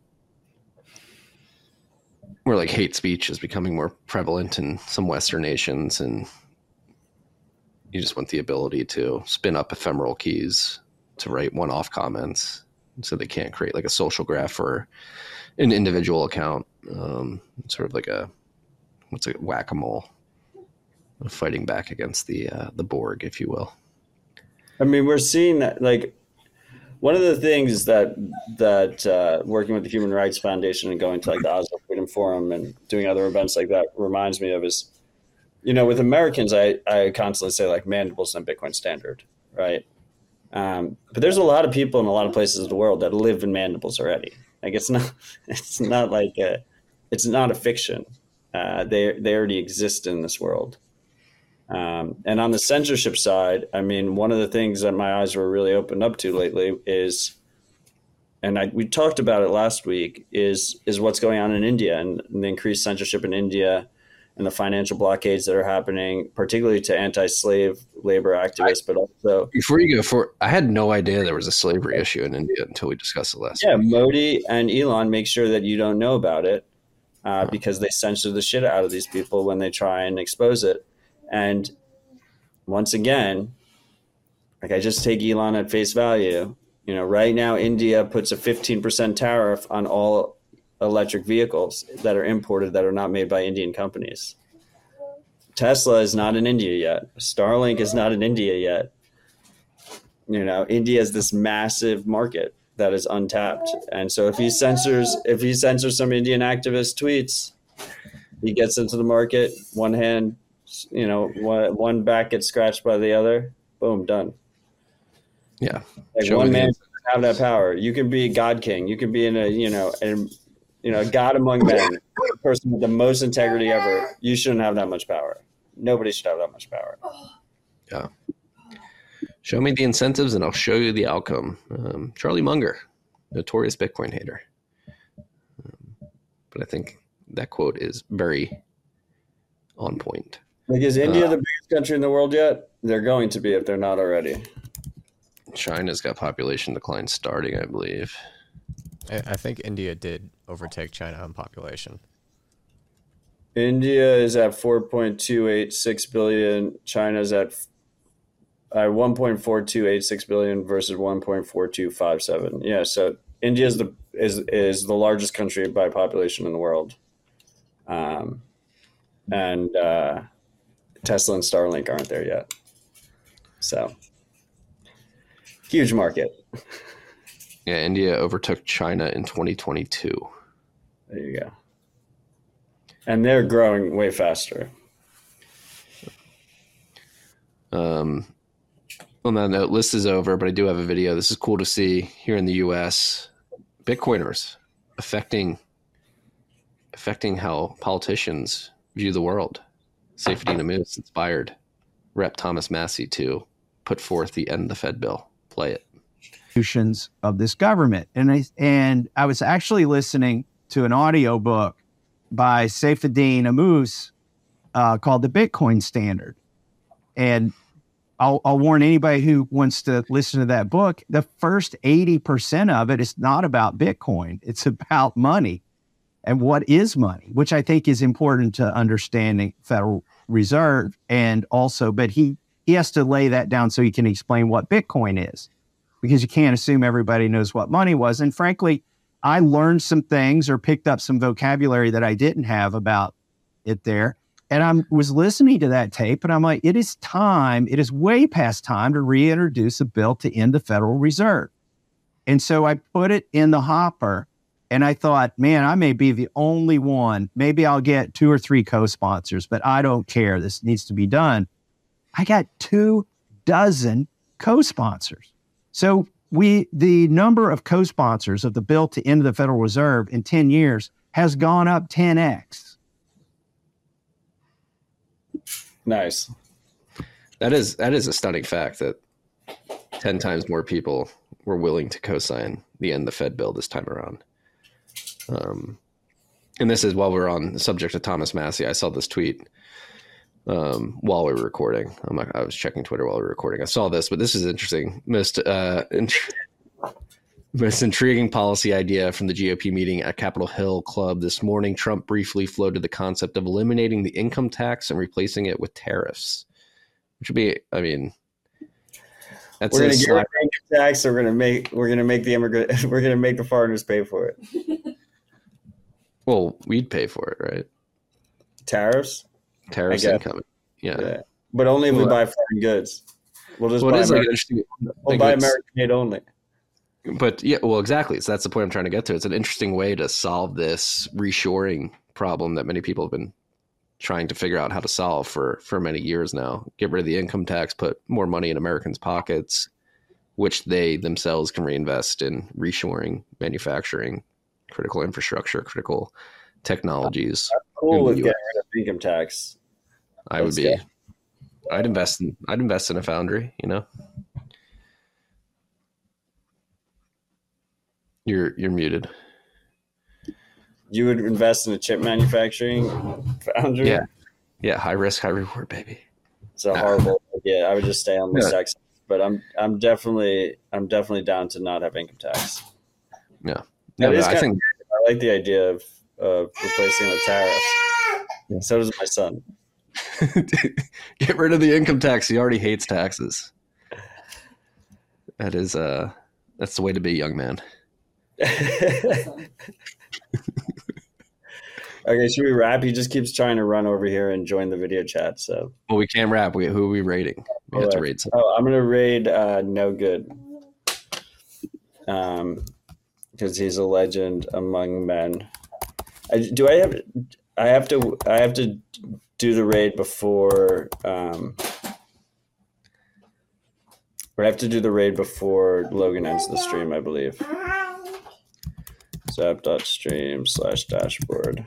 where like hate speech is becoming more prevalent in some Western nations, and you just want the ability to spin up ephemeral keys to write one-off comments, so they can't create like a social graph for an individual account. Um, sort of like a, what's it, whack-a-mole, fighting back against the uh, the Borg, if you will. I mean, we're seeing that, like, one of the things that that uh, working with the Human Rights Foundation and going to like the Oslo Freedom Forum and doing other events like that reminds me of is, you know, with Americans, I, I constantly say like mandibles and Bitcoin standard, right? Um, but there's a lot of people in a lot of places in the world that live in mandibles already. Like it's not, it's not like a, it's not a fiction. Uh, they they already exist in this world. Um, and on the censorship side, I mean, one of the things that my eyes were really opened up to lately is, and I, we talked about it last week, is is what's going on in India and, and the increased censorship in India and the financial blockades that are happening, particularly to anti-slave labor activists, but also... Before you go for, I had no idea there was a slavery issue in India until we discussed it last yeah, week. Modi and Elon make sure that you don't know about it uh, because they censor the shit out of these people when they try and expose it. And once again, like I just take Elon at face value. You know, right now, India puts a fifteen percent tariff on all electric vehicles that are imported that are not made by Indian companies. Tesla is not in India yet. Starlink is not in India yet. You know, India is this massive market that is untapped. And so if he censors, if he censors some Indian activist tweets, he gets into the market, one hand, you know, one, one back gets scratched by the other, boom, done. Yeah. Like Show one me man the- doesn't have that power. You can be God King. You can be in a, you know, and you know, God among men, the person with the most integrity ever. You shouldn't have that much power. Nobody should have that much power. Yeah. Show me the incentives and I'll show you the outcome. Um, Charlie Munger, notorious Bitcoin hater. Um, but I think that quote is very on point. Like, is India Uh, the biggest country in the world yet? They're going to be if they're not already. China's got population decline starting, I believe. I, I think India did overtake China on population. India is at four point two eight six billion. China's at uh, one point four two eight six billion versus one point four two five seven. Yeah, so India is the is is the largest country by population in the world, um, and uh, Tesla and Starlink aren't there yet. So huge market. Yeah, India overtook China in twenty twenty-two. There you go. And they're growing way faster. Um, on that note, list is over, but I do have a video. This is cool to see here in the U S. Bitcoiners affecting affecting how politicians view the world. Saifedean Ammous inspired Representative Thomas Massie to put forth the End the Fed bill. Play it. Of this government. And I, and I was actually listening to an audio book by Saifedean Ammous uh, called The Bitcoin Standard. And I'll, I'll warn anybody who wants to listen to that book, the first eighty percent of it is not about Bitcoin. It's about money and what is money, which I think is important to understanding Federal Reserve. And also, but he, he has to lay that down so he can explain what Bitcoin is, because you can't assume everybody knows what money was. And frankly, I learned some things or picked up some vocabulary that I didn't have about it there. And I was listening to that tape and I'm like, it is time, it is way past time to reintroduce a bill to end the Federal Reserve. And so I put it in the hopper and I thought, man, I may be the only one. Maybe I'll get two or three co-sponsors, but I don't care. This needs to be done. I got two dozen co-sponsors. So we, the number of co-sponsors of the bill to end the Federal Reserve in ten years has gone up ten x. Nice. That is that is a stunning fact that ten times more people were willing to co-sign the End the Fed bill this time around. Um, and this is while we're on the subject of Thomas Massie. I saw this tweet um, while we were recording. I'm like, I was checking Twitter while we were recording. I saw this, but this is interesting. Most uh, int- most intriguing policy idea from the G O P meeting at Capitol Hill Club this morning. Trump briefly floated the concept of eliminating the income tax and replacing it with tariffs, which would be, I mean, that's we're a going to get slap- rid of income tax. We're going to make we're going to make the immigrant. We're going to make the foreigners pay for it. Well, we'd pay for it, right? Tariffs. Tariffs income. Yeah. yeah. But only if well, we buy foreign goods. We'll just well, buy, it is like American, interesting, we'll like buy it's- American made only. But yeah, well, exactly. So that's the point I'm trying to get to. It's an interesting way to solve this reshoring problem that many people have been trying to figure out how to solve for, for many years now. Get rid of the income tax, put more money in Americans' pockets, which they themselves can reinvest in reshoring, manufacturing, critical infrastructure, critical technologies. I'm cool with getting rid of income tax. I would be. I'd invest in. I'd invest in a foundry. You know. You're you're muted. You would invest in a chip manufacturing foundry? Yeah, yeah. High risk, high reward, baby. It's a horrible idea. I would just stay on the sex, but I'm I'm definitely I'm definitely down to not have income tax. Yeah, yeah. That is I think I like the idea of uh, replacing the tariffs. Yeah. So does my son. Get rid of the income tax. He already hates taxes. That is uh That's the way to be, young man. Okay, should we wrap? He just keeps trying to run over here and join the video chat. So, well, we can't wrap. We, who are we rating? We have to rate something. Oh, I'm gonna raid uh, No Good, um, because he's a legend among men. I, do I have? I have to. I have to do the raid before. Um, or I have to do the raid before Logan ends the stream, I believe. Zap.stream slash dashboard.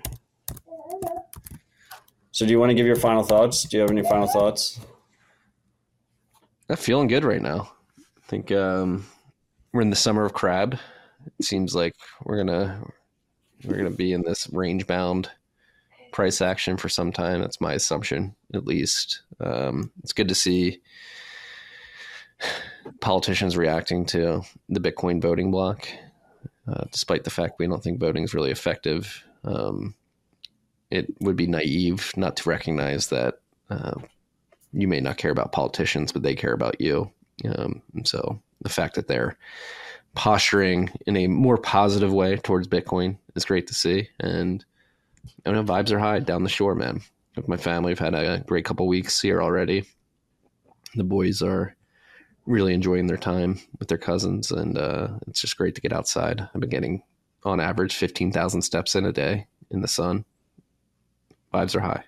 So do you want to give your final thoughts? Do you have any final thoughts? I'm feeling good right now. I think um, we're in the summer of crab. It seems like we're gonna we're gonna be in this range bound price action for some time. That's my assumption, at least. Um, it's good to see politicians reacting to the Bitcoin voting block, uh, despite the fact we don't think voting is really effective. Um, it would be naive not to recognize that uh, you may not care about politicians, but they care about you. Um, and so the fact that they're posturing in a more positive way towards Bitcoin is great to see. And I know vibes are high down the shore, man. With my family, we've had a great couple weeks here already. The boys are really enjoying their time with their cousins, and uh, it's just great to get outside. I've been getting, on average, fifteen thousand steps in a day in the sun. Vibes are high.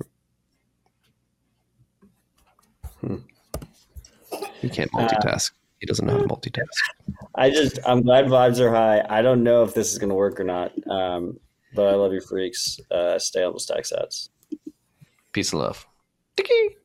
Hmm. He can't multitask. Uh, he doesn't know how to multitask. I just, I'm glad vibes are high. I don't know if this is going to work or not, um, but I love you freaks. Uh, stay on the stack sats. Peace and love. Tiki.